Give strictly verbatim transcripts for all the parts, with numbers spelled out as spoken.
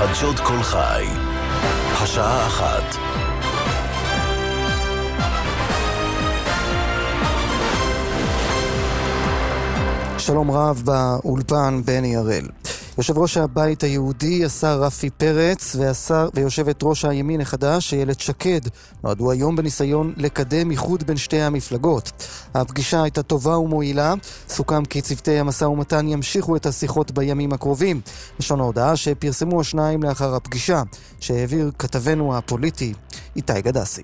חדשות כל חי. השעה אחת. שלום רב באולפן בני הראל. יושב ראש הבית היהודי, השר רפי פרץ, והשר, ויושבת ראש הימין החדש, איילת שקד, נועדו היום בניסיון לקדם איחוד בין שתי המפלגות. הפגישה הייתה טובה ומועילה, סוכם כי צוותי המשא ומתן ימשיכו את השיחות בימים הקרובים. לשון ההודעה שפרסמו השניים לאחר הפגישה, שהעביר כתבנו הפוליטי איתי גדסי.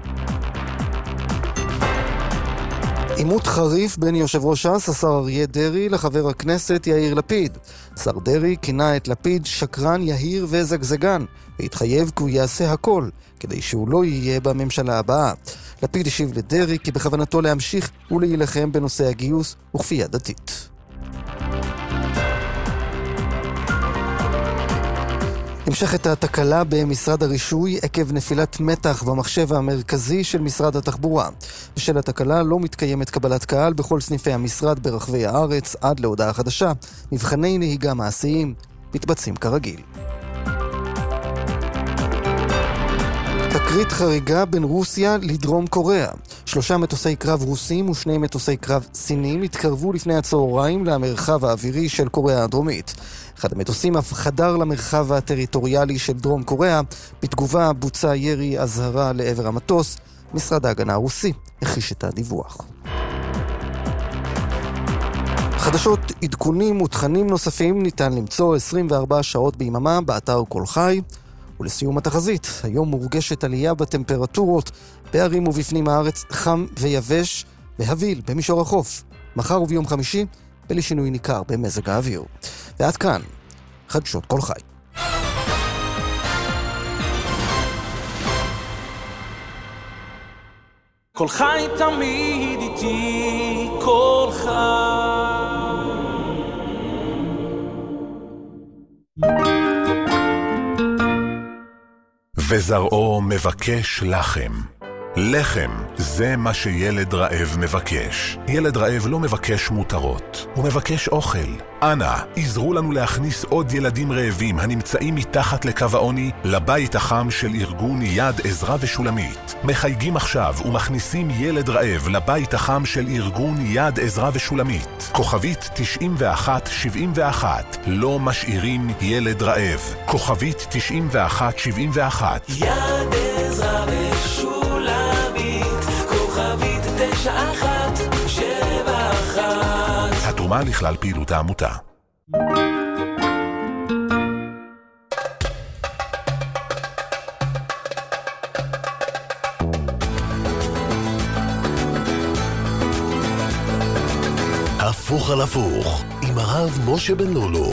עימות חריף בין יושב ראש ש"ס, השר אריה דרעי, לחבר הכנסת יאיר לפיד. שר דרעי כינה את לפיד שקרן יהיר וזגזגן, והתחייב כי הוא יעשה הכל כדי שהוא לא יהיה בממשלה הבאה. לפיד השיב לדרעי כי בכוונתו להמשיך ולהילחם בנושא הגיוס וכפייה דתית. המשכת התקלה במשרד הרישוי עקב נפילת מתח במחשב המרכזי של משרד התחבורה. בשל התקלה לא מתקיימת קבלת קהל בכל סניפי המשרד ברחבי הארץ עד להודעה חדשה. מבחני נהיגה מעשיים מתבצעים כרגיל. תקרית חריגה בין רוסיה לדרום קוריאה. שלושה מטוסי קרב רוסים ושני מטוסי קרב סינים התקרבו לפני הצהריים למרחב האווירי של קוריאה הדרומית. אחד המטוסים אף חדר למרחב הטריטוריאלי של דרום קוריאה. בתגובה בוצע ירי אזהרה לעבר המטוס. משרד ההגנה הרוסי הכחיש את הדיווח. חדשות, עדכונים ותכנים נוספים ניתן למצוא עשרים וארבע שעות ביממה באתר כל חי. ולסיום התחזית, היום מורגשת עלייה בטמפרטורות, בערים ובפנים הארץ חם ויבש והביל במישור החוף. מחר וביום חמישי, בלי שינוי ניכר במזג האוויר. ועד כאן, חדשות כל חי. כל חי תמיד איתי, כל חי. וזרעו מבקש לחם. לחם זה מה שילד רעב מבקש. ילד רעב לא מבקש מותרות, הוא מבקש אוכל. אנא, עזרו לנו להכניס עוד ילדים רעבים הנמצאים מתחת לקו העוני לבית החם של ארגון יד עזרה ושולמית. מחייגים עכשיו ומכניסים ילד רעב לבית החם של ארגון יד עזרה ושולמית. כוכבית תשעים ואחת שבעים ואחת. לא משאירים ילד רעב. כוכבית תשעים ואחת שבעים ואחת. יד עזרה ושולמית, כוכבית תשע אחת שבע אחת. התרומה לכלל פעילות העמותה. הפוך על הפוך עם הרב משה בן לולו.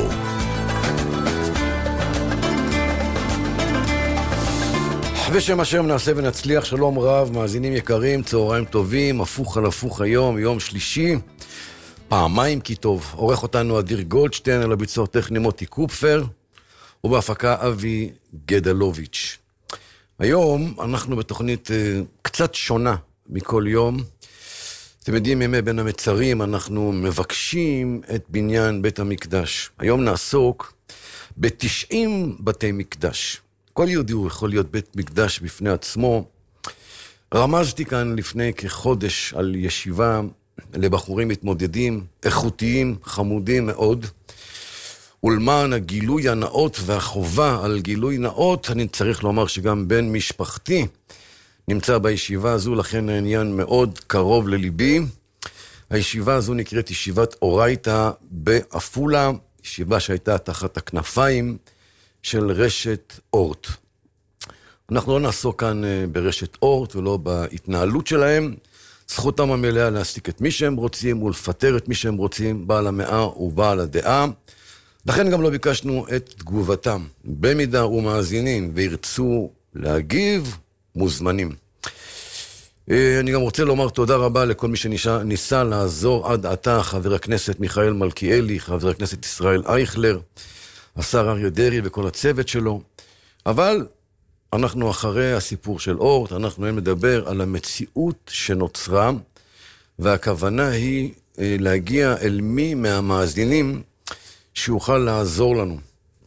בשם השם נעשה ונצליח. שלום רב, מאזינים יקרים, צהריים טובים. הפוך על הפוך היום, יום שלישי, פעמיים כי טוב. עורך אותנו אדיר גולדשטיין, על הביצוע טכני מוטי קופפר, ובהפקה אבי גדלוביץ'. היום אנחנו בתוכנית uh, קצת שונה מכל יום. אתם יודעים, ימי בין המצרים אנחנו מבקשים את בניין בית המקדש. היום נעסוק ב-תשעים בתי מקדש. כל יהודי הוא יכול להיות בית מקדש בפני עצמו. רמזתי כאן לפני כחודש על ישיבה לבחורים מתמודדים, איכותיים, חמודים מאוד. ולמען הגילוי הנאות והחובה על גילוי נאות, אני צריך לומר שגם בן משפחתי נמצא בישיבה הזו, לכן העניין מאוד קרוב לליבי. הישיבה הזו נקראת ישיבת אורייתא באפולה, ישיבה שהייתה תחת הכנפיים של רשת אורט. אנחנו לא נעסוק כאן ברשת אורט ולא בהתנהלות שלהם. זכותם המלאה להעסיק את מי שהם רוצים ולפטר את מי שהם רוצים, בעל המאה ובעל הדעה. לכן גם לא ביקשנו את תגובתם. במידה ומאזינים וירצו להגיב, מוזמנים. אני גם רוצה לומר תודה רבה לכל מי שניסה לעזור עד עתה, חבר הכנסת מיכאל מלכיאלי, חבר הכנסת ישראל אייכלר, השר אריה דרעי וכל הצוות שלו. אבל אנחנו אחרי הסיפור של אורט, אנחנו מדבר על המציאות שנוצרה, והכוונה היא להגיע אל מי מהמאזינים שיוכל לעזור לנו.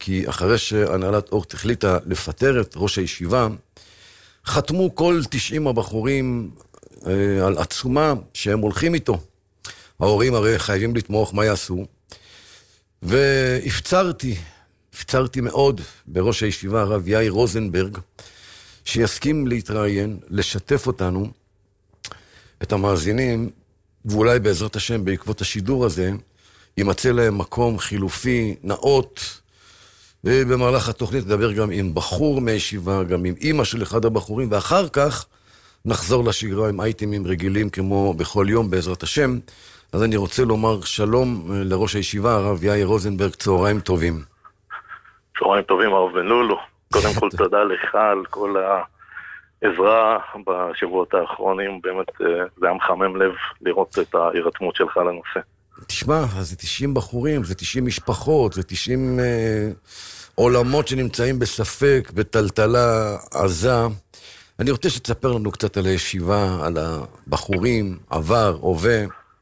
כי אחרי שהנהלת אורט החליטה לפטר את ראש הישיבה, חתמו כל תשעים הבחורים אה, על עצומה שהם הולכים איתו. ההורים הרי חייבים לתמוך, מה יעשו? והפצרתי, הפצרתי מאוד בראש הישיבה הרב יאיר רוזנברג, שיסכים להתראיין, לשתף אותנו, את המאזינים, ואולי בעזרת השם בעקבות השידור הזה, יימצא להם מקום חילופי, נאות, ובמהלך התוכנית נדבר גם עם בחור מהישיבה, גם עם אמא של אחד הבחורים, ואחר כך נחזור לשגרה עם אייטמים רגילים כמו בכל יום בעזרת השם. אז אני רוצה לומר שלום לראש הישיבה, הרב יאיר רוזנברג, צהריים טובים. צהריים טובים, הרב בן לולו. קודם כל תודה לך על כל העזרה בשבועות האחרונים, באמת זה היה מחמם לב לראות את ההירתמות שלך לנושא. תשמע, זה תשעים בחורים, זה תשעים משפחות, זה תשעים אה, עולמות שנמצאים בספק, בטלטלה עזה. אני רוצה שתספר לנו קצת על הישיבה, על הבחורים, עבר, הווה.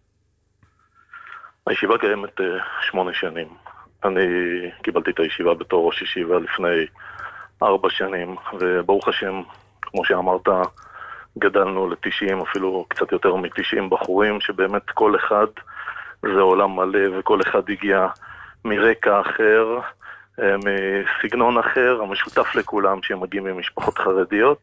הישיבה קיימת uh, שמונה שנים. אני קיבלתי את הישיבה בתור ראש ישיבה לפני ארבע שנים, וברוך השם, כמו שאמרת, גדלנו ל-תשעים, אפילו קצת יותר מ-תשעים בחורים, שבאמת כל אחד זה עולם מלא, וכל אחד הגיע מרקע אחר, מסגנון אחר, המשותף לכולם שהם מגיעים ממשפחות חרדיות,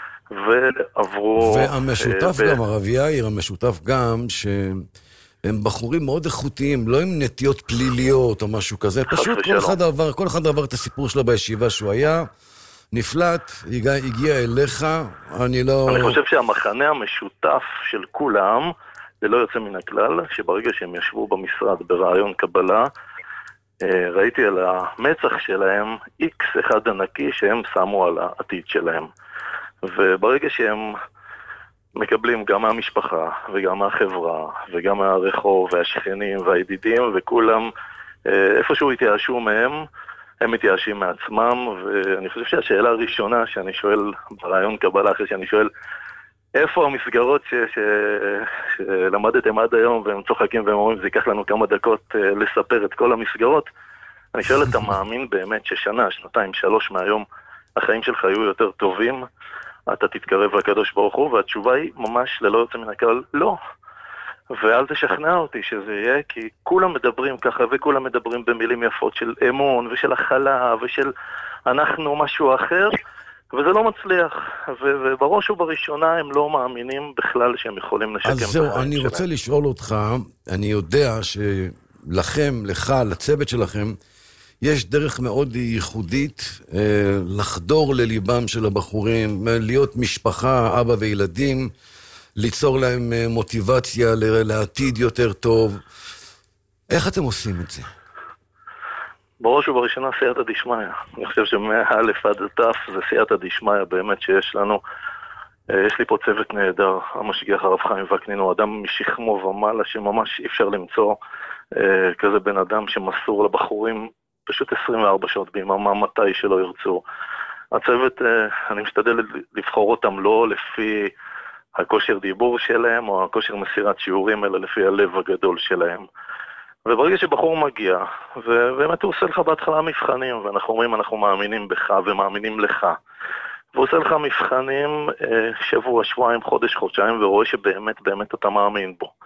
ועברו... והמשותף ב... גם, הרב יאיר, המשותף גם שהם בחורים מאוד איכותיים, לא עם נטיות פליליות או משהו כזה, פשוט כל אחד, עבר, כל אחד עבר את הסיפור שלו בישיבה שהוא היה, נפלט, הגיע, הגיע אליך, אני לא... אני חושב שהמחנה המשותף של כולם, זה לא יוצא מן הכלל, שברגע שהם ישבו במשרד ברעיון קבלה, ראיתי על המצח שלהם איקס אחד ענקי שהם שמו על העתיד שלהם. וברגע שהם מקבלים גם מהמשפחה וגם מהחברה וגם מהרחוב והשכנים והידידים וכולם איפשהו התייאשו מהם, הם מתייאשים מעצמם. ואני חושב שהשאלה הראשונה שאני שואל ברעיון קבלה, אחרי שאני שואל איפה המסגרות ש... ש... שלמדתם עד היום, והם צוחקים והם אומרים זה ייקח לנו כמה דקות לספר את כל המסגרות, אני שואל אתה מאמין באמת ששנה, שנתיים, שלוש מהיום החיים שלך היו יותר טובים, אתה תתקרב לקדוש ברוך הוא? והתשובה היא ממש ללא יוצא מן הכלל לא. ואל תשכנע אותי שזה יהיה, כי כולם מדברים ככה, וכולם מדברים במילים יפות של אמון ושל הכלה ושל אנחנו משהו אחר, וזה לא מצליח, ובראש ובראשונה הם לא מאמינים בכלל שהם יכולים לשקם את החיים שלהם. אז זהו, אני רוצה לשאול אותך, אני יודע שלכם, לך, לצוות שלכם, יש דרך מאוד ייחודית אה, לחדור לליבם של הבחורים, להיות משפחה, אבא וילדים, ליצור להם אה, מוטיבציה לעתיד יותר טוב. איך אתם עושים את זה? בראש ובראשונה סייעתא דשמיא. אני חושב שמאלף עד תף זה סייעתא דשמיא באמת שיש לנו. אה, יש לי פה צוות נהדר, המשגיח הרב חיים וקנין הוא אדם משכמו ומעלה שממש אי אפשר למצוא אה, כזה בן אדם שמסור לבחורים פשוט עשרים וארבע שעות ביממה, מתי שלא ירצו. הצוות, אני משתדל לבחור אותם לא לפי הכושר דיבור שלהם או הכושר מסירת שיעורים, אלא לפי הלב הגדול שלהם. וברגע שבחור מגיע, ובאמת הוא עושה לך בהתחלה מבחנים, ואנחנו אומרים אנחנו מאמינים בך ומאמינים לך, והוא עושה לך מבחנים שבוע, שבועיים, חודש, חודשיים, ורואה שבאמת באמת אתה מאמין בו.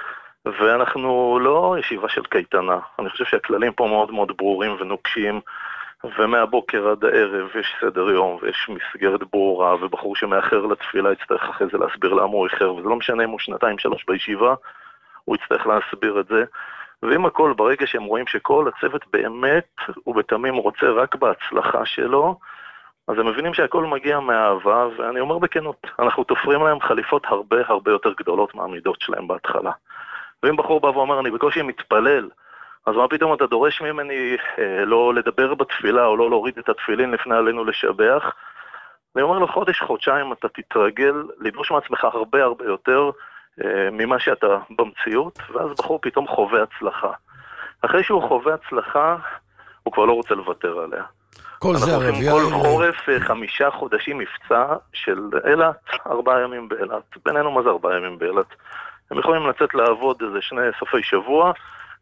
ואנחנו לא ישיבה של קייטנה, אני חושב שהכללים פה מאוד מאוד ברורים ונוקשים, ומהבוקר עד הערב יש סדר יום ויש מסגרת ברורה, ובחור שמאחר לתפילה יצטרך אחרי זה להסביר למה הוא איחר, וזה לא משנה אם הוא שנתיים שלוש בישיבה, הוא יצטרך להסביר את זה. ועם הכל, ברגע שהם רואים שכל הצוות באמת ובתמים רוצה רק בהצלחה שלו, אז הם מבינים שהכל מגיע מהאהבה, ואני אומר בכנות, אנחנו תופרים להם חליפות הרבה הרבה יותר גדולות מהמידות שלהם בהתחלה. ואם בחור בא ואומר, אני בקושי מתפלל, אז מה פתאום אתה דורש ממני אה, לא לדבר בתפילה, או לא להוריד את התפילין לפני עלינו לשבח? אני אומר לו, חודש, חודשיים אתה תתרגל לדרוש מעצמך הרבה הרבה יותר אה, ממה שאתה במציאות, ואז בחור פתאום חווה הצלחה. אחרי שהוא חווה הצלחה, הוא כבר לא רוצה לוותר עליה. כל זה הרב יאיר. כל חורף חמישה חודשים מבצע של אילת, ארבעה ימים באילת. בינינו מה זה ארבעה ימים באילת? הם יכולים לצאת לעבוד איזה שני סופי שבוע,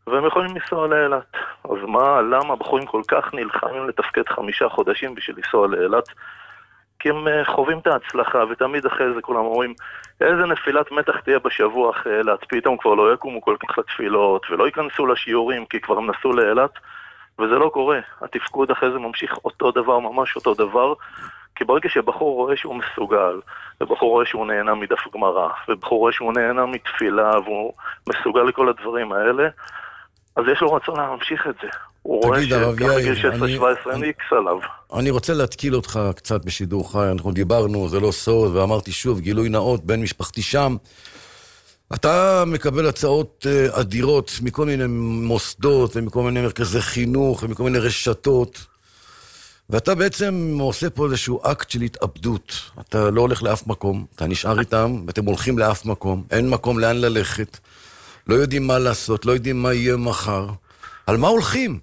והם יכולים לנסוע לאילת. אז מה, למה בחורים כל כך נלחמים לתפקד חמישה חודשים בשביל לנסוע לאילת? כי הם חווים את ההצלחה, ותמיד אחרי זה כולם אומרים, איזה נפילת מתח תהיה בשבוע אחרי אילת, פתאום כבר לא יקומו כל כך לתפילות, ולא ייכנסו לשיעורים, כי כבר הם נסעו לאילת, וזה לא קורה. התפקוד אחרי זה ממשיך אותו דבר, ממש אותו דבר, כי ברגע שבחור רואה שהוא מסוגל, ובחור רואה שהוא נהנה מדף גמרא, ובחור רואה שהוא נהנה מתפילה, והוא מסוגל לכל הדברים האלה, אז יש לו רצון להמשיך את זה. הוא רואה שגם בגיל שש עשרה שבע עשרה ניקס עליו. אני רוצה להתקיל אותך קצת בשידור חי, אנחנו דיברנו, זה לא סוד, ואמרתי שוב, גילוי נאות בין משפחתי שם. אתה מקבל הצעות אדירות מכל מיני מוסדות, ומכל מיני מרכזי חינוך, ומכל מיני רשתות, ואתה בעצם עושה פה איזשהו אקט של התאבדות. אתה לא הולך לאף מקום, אתה נשאר איתם, ואתם הולכים לאף מקום, אין מקום לאן ללכת, לא יודעים מה לעשות, לא יודעים מה יהיה מחר. על מה הולכים?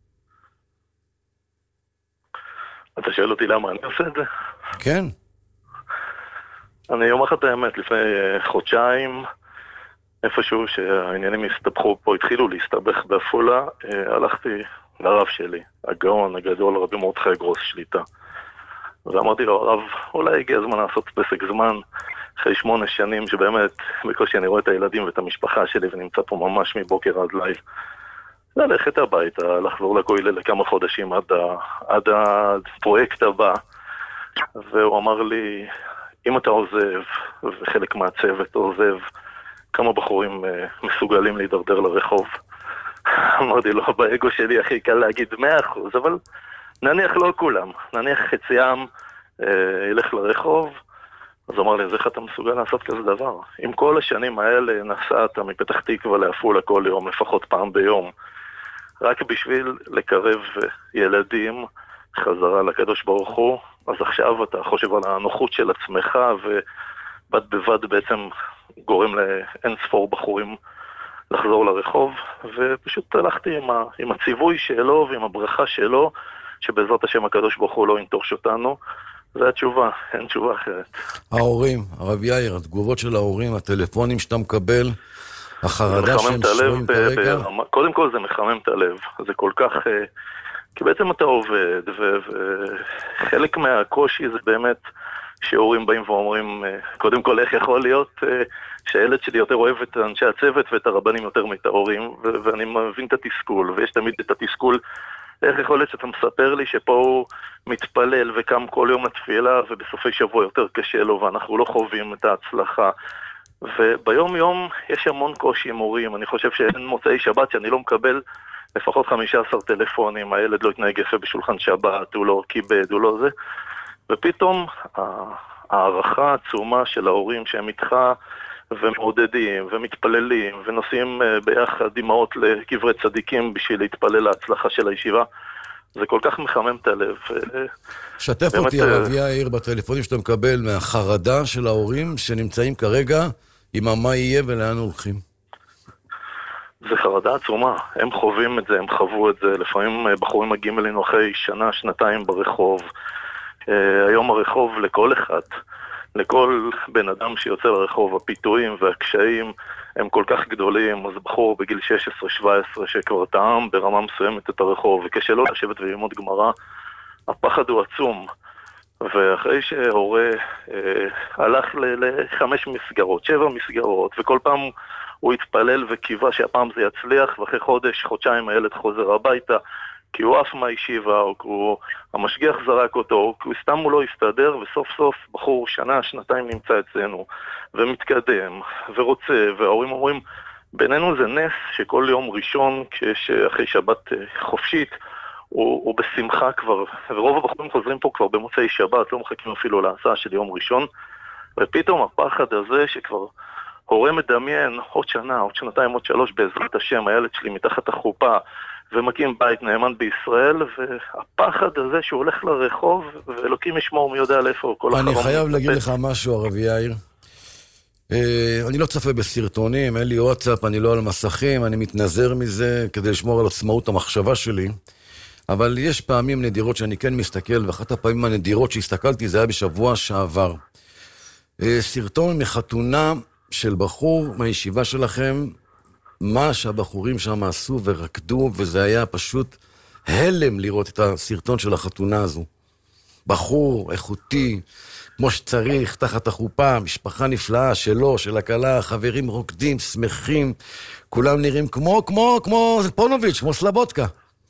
אתה שואל אותי למה אני עושה את זה? כן. אני אומר לך את האמת, לפני חודשיים, איפשהו שהעניינים הסתבכו פה, התחילו להסתבך בעפולה, הלכתי לרב שלי, הגאון הגדול, רבי מרדכי גרוס שליטה. ואמרתי לו, הרב, אולי הגיע הזמן לעשות פסק זמן, אחרי שמונה שנים שבאמת, בקושי אני רואה את הילדים ואת המשפחה שלי, ונמצא פה ממש מבוקר עד ליל. ללכת הביתה, לחזור לכולל לכמה חודשים עד, ה, עד הפרויקט הבא. והוא אמר לי, אם אתה עוזב, וחלק מהצוות עוזב, כמה בחורים uh, מסוגלים להידרדר לרחוב. אמרתי לו, באגו שלי הכי קל להגיד מאה אחוז, אבל נניח לא כולם, נניח חציים uh, ילך לרחוב. אז הוא אמר לי, אז איך אתה מסוגל לעשות כזה דבר? אם כל השנים האלה נסעת מפתח תקווה לעפולה כל יום, לפחות פעם ביום, רק בשביל לקרב ילדים חזרה לקדוש ברוך הוא, אז עכשיו אתה חושב על הנוחות של עצמך, ובד בבד בעצם גורם לאין ספור בחורים לחזור לרחוב, ופשוט הלכתי עם, ה, עם הציווי שלו ועם הברכה שלו, שבעזרת השם הקדוש ברוך הוא לא ינטוש אותנו. זו התשובה, אין תשובה אחרת. ההורים, הרב יאיר, התגובות של ההורים, הטלפונים שאתה מקבל, החרדה שהם שרואים כרגע? קודם כל זה מחמם את הלב, זה כל כך, כי בעצם אתה עובד, וחלק מהקושי זה באמת שהורים באים ואומרים, קודם כל איך יכול להיות שהילד שלי יותר אוהב את אנשי הצוות ואת הרבנים יותר מאת ההורים, ואני מבין את התסכול, ויש תמיד את התסכול, איך יכול להיות שאתה מספר לי שפה הוא מתפלל וקם כל יום לתפילה, ובסופי שבוע יותר קשה לו, ואנחנו לא חווים את ההצלחה. וביום יום יש המון קושי עם הורים. אני חושב שאין מוצאי שבת שאני לא מקבל לפחות חמישה עשר טלפונים, הילד לא התנהג יפה בשולחן שבת, הוא לא כיבד, הוא לא זה. ופתאום הערכה העצומה של ההורים שהם איתך ומעודדים ומתפללים ונוסעים ביחד דמעות לקברי צדיקים בשביל להתפלל להצלחה של הישיבה, זה כל כך מחמם את הלב. שתף אותי הרב יאיר בטלפונים שאתה מקבל מהחרדה של ההורים שנמצאים כרגע עם מה יהיה ולאן הולכים. זה חרדה עצומה, הם חווים את זה, הם חוו את זה, לפעמים בחורים מגיעים אלינו אחרי שנה, שנתיים ברחוב. היום הרחוב לכל אחד, לכל בן אדם שיוצא לרחוב, הפיתויים והקשיים הם כל כך גדולים. אז בחור בגיל שש עשרה שבע עשרה שכבר טעם ברמה מסוימת את הרחוב, וקשה לו לשבת וללמוד גמרא, הפחד הוא עצום. ואחרי שההורה אה, הלך לחמש מסגרות, שבע מסגרות, וכל פעם הוא התפלל וקיווה שהפעם זה יצליח, ואחרי חודש, חודשיים הילד חוזר הביתה, כי הוא אף מהישיבה, או כי הוא, המשגיח זרק אותו, או כי הוא סתם הוא לא הסתדר, וסוף סוף בחור שנה, שנתיים נמצא אצלנו, ומתקדם, ורוצה, וההורים אומרים, בינינו זה נס שכל יום ראשון, כשאחרי שבת חופשית, הוא, הוא בשמחה כבר, ורוב הבחורים חוזרים פה כבר במוצאי שבת, לא מחכים אפילו להסעה של יום ראשון, ופתאום הפחד הזה שכבר הורה מדמיין עוד שנה, עוד שנתיים, עוד שלוש, בעזרת השם, הילד שלי מתחת החופה, ומקים בית נאמן בישראל, והפחד הזה שהוא הולך לרחוב, ואלוקים ישמור מי יודע לאיפה כל החרום. אני חייב להגיד לך משהו, הרב יאיר. אני לא צופה בסרטונים, אין לי וואטסאפ, אני לא על מסכים, אני מתנזר מזה כדי לשמור על עצמאות המחשבה שלי, אבל יש פעמים נדירות שאני כן מסתכל, ואחת הפעמים הנדירות שהסתכלתי זה היה בשבוע שעבר. סרטון מחתונה של בחור מהישיבה שלכם, מה שהבחורים שם עשו ורקדו, וזה היה פשוט הלם לראות את הסרטון של החתונה הזו. בחור, איכותי, כמו שצריך, תחת החופה, משפחה נפלאה שלו, של הקלה, חברים רוקדים, שמחים, כולם נראים כמו, כמו, כמו פונוביץ', כמו סלבודקה.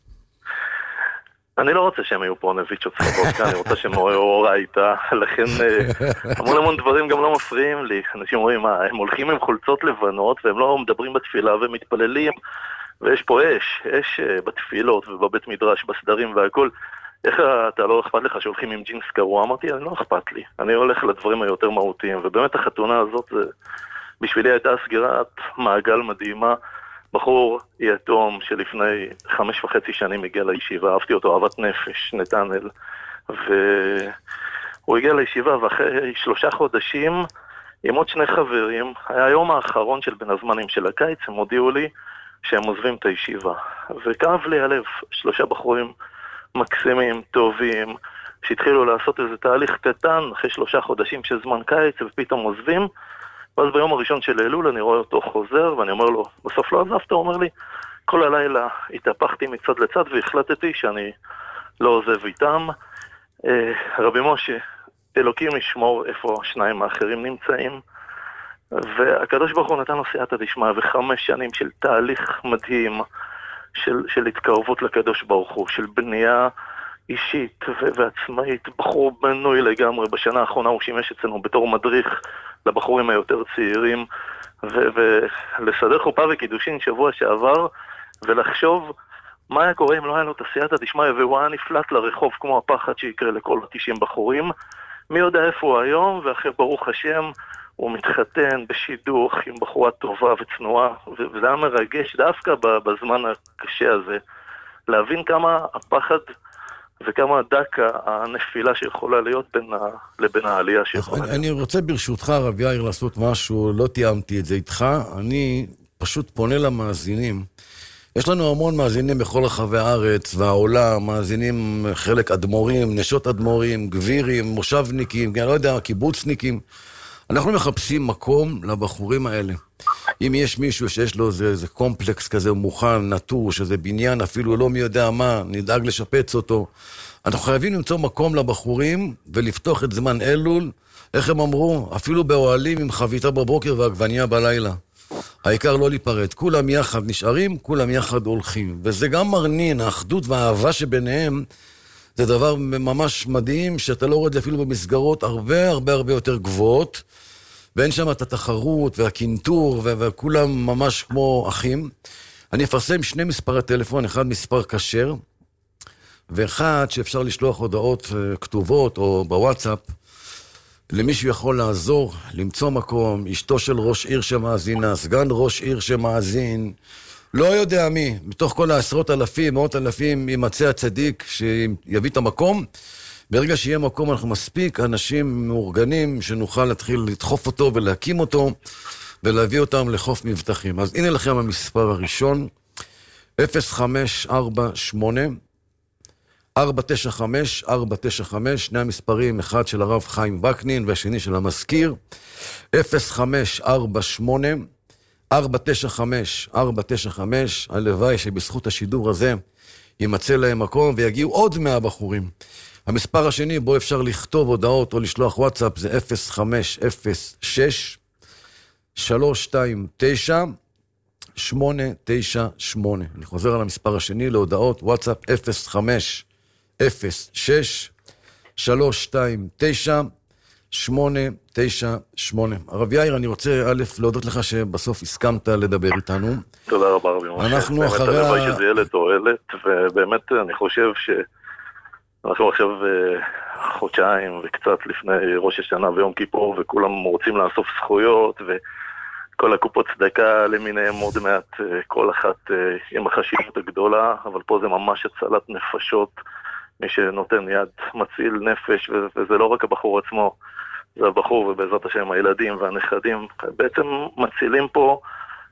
אני לא רוצה שהם יהיו פונוביץ' או סלבודקה, אני רוצה שהם אורה איתה, לכן המון המון דברים גם לא מפריעים לי. אנשים רואים, מה, הם הולכים עם חולצות לבנות, והם לא מדברים בתפילה ומתפללים, ויש פה אש, אש בתפילות ובבית מדרש, בסדרים והכל. איך אתה לא אכפת לך שהולכים עם ג'ינס קרוע? אמרתי, אני לא אכפת לי. אני הולך לדברים היותר מהותיים, ובאמת החתונה הזאת, בשבילי הייתה סגירת מעגל מדהימה. בחור יתום שלפני חמש וחצי שנים הגיע לישיבה, אהבתי אותו, אהבת נפש, נתנאל, והוא הגיע לישיבה, ואחרי שלושה חודשים, עם עוד שני חברים, היה היום האחרון של בין הזמנים של הקיץ, הם הודיעו לי שהם עוזבים את הישיבה. וכאב לי הלב, שלושה בחורים מקסימים, טובים, שהתחילו לעשות איזה תהליך קטן, אחרי שלושה חודשים של זמן קיץ, ופתאום עוזבים, ואז ביום הראשון של אלול אני רואה אותו חוזר, ואני אומר לו, בסוף לא עזבת? הוא אומר לי, כל הלילה התהפכתי מצד לצד, והחלטתי שאני לא עוזב איתם. רבי משה, אלוקים ישמור איפה השניים האחרים נמצאים, והקדוש ברוך הוא נתן לו סייעתא דשמיא, וחמש שנים של תהליך מדהים, של, של התקרבות לקדוש ברוך הוא, של בנייה אישית ועצמאית, בחור בנוי לגמרי. בשנה האחרונה הוא שימש אצלנו בתור מדריך לבחורים היותר צעירים, ולסדר חופה וקידושין שבוע שעבר, ולחשוב מה היה קורה אם לא היה לו את הסייעתא דשמיא, והוא היה נפלט לרחוב כמו הפחד שיקרה לכל תשעים בחורים. מי יודע איפה הוא היום, ואחרי ברוך השם הוא מתחתן בשידוך עם בחורה טובה וצנועה, וזה היה מרגש דווקא בזמן הקשה הזה, להבין כמה הפחד וכמה דקה הנפילה שיכולה להיות בין ה... לבין העלייה שיכולה להיות. אני רוצה ברשותך, רב יאיר, לעשות משהו, לא תיאמתי את זה איתך, אני פשוט פונה למאזינים. יש לנו המון מאזינים בכל רחבי הארץ והעולם, מאזינים חלק אדמו"רים, נשות אדמו"רים, גבירים, מושבניקים, אני לא יודע, קיבוצניקים. אנחנו מחפשים מקום לבחורים האלה. אם יש מישהו שיש לו איזה, איזה קומפלקס כזה מוכן, נטור, שזה בניין, אפילו לא מי יודע מה, נדאג לשפץ אותו. אנחנו חייבים למצוא מקום לבחורים ולפתוח את זמן אלול, איך הם אמרו? אפילו באוהלים עם חביתה בבוקר ועגבניה בלילה. העיקר לא להיפרד. כולם יחד נשארים, כולם יחד הולכים. וזה גם מרנין, האחדות והאהבה שביניהם, זה דבר ממש מדהים, שאתה לא רואה אפילו במסגרות הרבה הרבה הרבה יותר גבוהות, ואין שם את התחרות והקינטור, וכולם ממש כמו אחים. אני אפרסם שני מספרי טלפון, אחד מספר כשר, ואחד שאפשר לשלוח הודעות כתובות או בוואטסאפ, למישהו יכול לעזור, למצוא מקום, אשתו של ראש עיר שמאזינה, סגן ראש עיר שמאזין, לא יודע מי, מתוך כל העשרות אלפים, מאות אלפים, יימצא הצדיק שיביא את המקום. ברגע שיהיה מקום אנחנו מספיק אנשים מאורגנים שנוכל להתחיל לדחוף אותו ולהקים אותו ולהביא אותם לחוף מבטחים. אז הנה לכם המספר הראשון, אפס חמש ארבע שמונה ארבע תשע חמש ארבע תשע חמש, שני המספרים, אחד של הרב חיים וקנין והשני של המזכיר, אפס חמש ארבע שמונה ארבע תשע חמש ארבע תשע חמש, הלוואי שבזכות השידור הזה יימצא להם מקום ויגיעו עוד מאה בחורים. המספר השני בו אפשר לכתוב הודעות או לשלוח וואטסאפ זה אפס חמש אפס שש שלוש שתיים תשע שמונה תשע שמונה. אני חוזר על המספר השני להודעות וואטסאפ אפס חמש אפס שש שלוש שתיים תשע שמונה תשע שמונה. הרב יאיר, אני רוצה א' להודות לך שבסוף הסכמת לדבר איתנו. תודה רבה רבי משה. אנחנו אחרי... באמת הלוואי שזה ילד תועלת, ובאמת אני חושב שאנחנו עכשיו חודשיים וקצת לפני ראש השנה ויום כיפור, וכולם רוצים לאסוף זכויות, וכל הקופות צדקה למיניהם עוד מעט, כל אחת עם החשיבות הגדולה, אבל פה זה ממש הצלת נפשות, מי שנותן יד מציל נפש, וזה לא רק הבחור עצמו, זה הבחור ובעזרת השם הילדים והנכדים, בעצם מצילים פה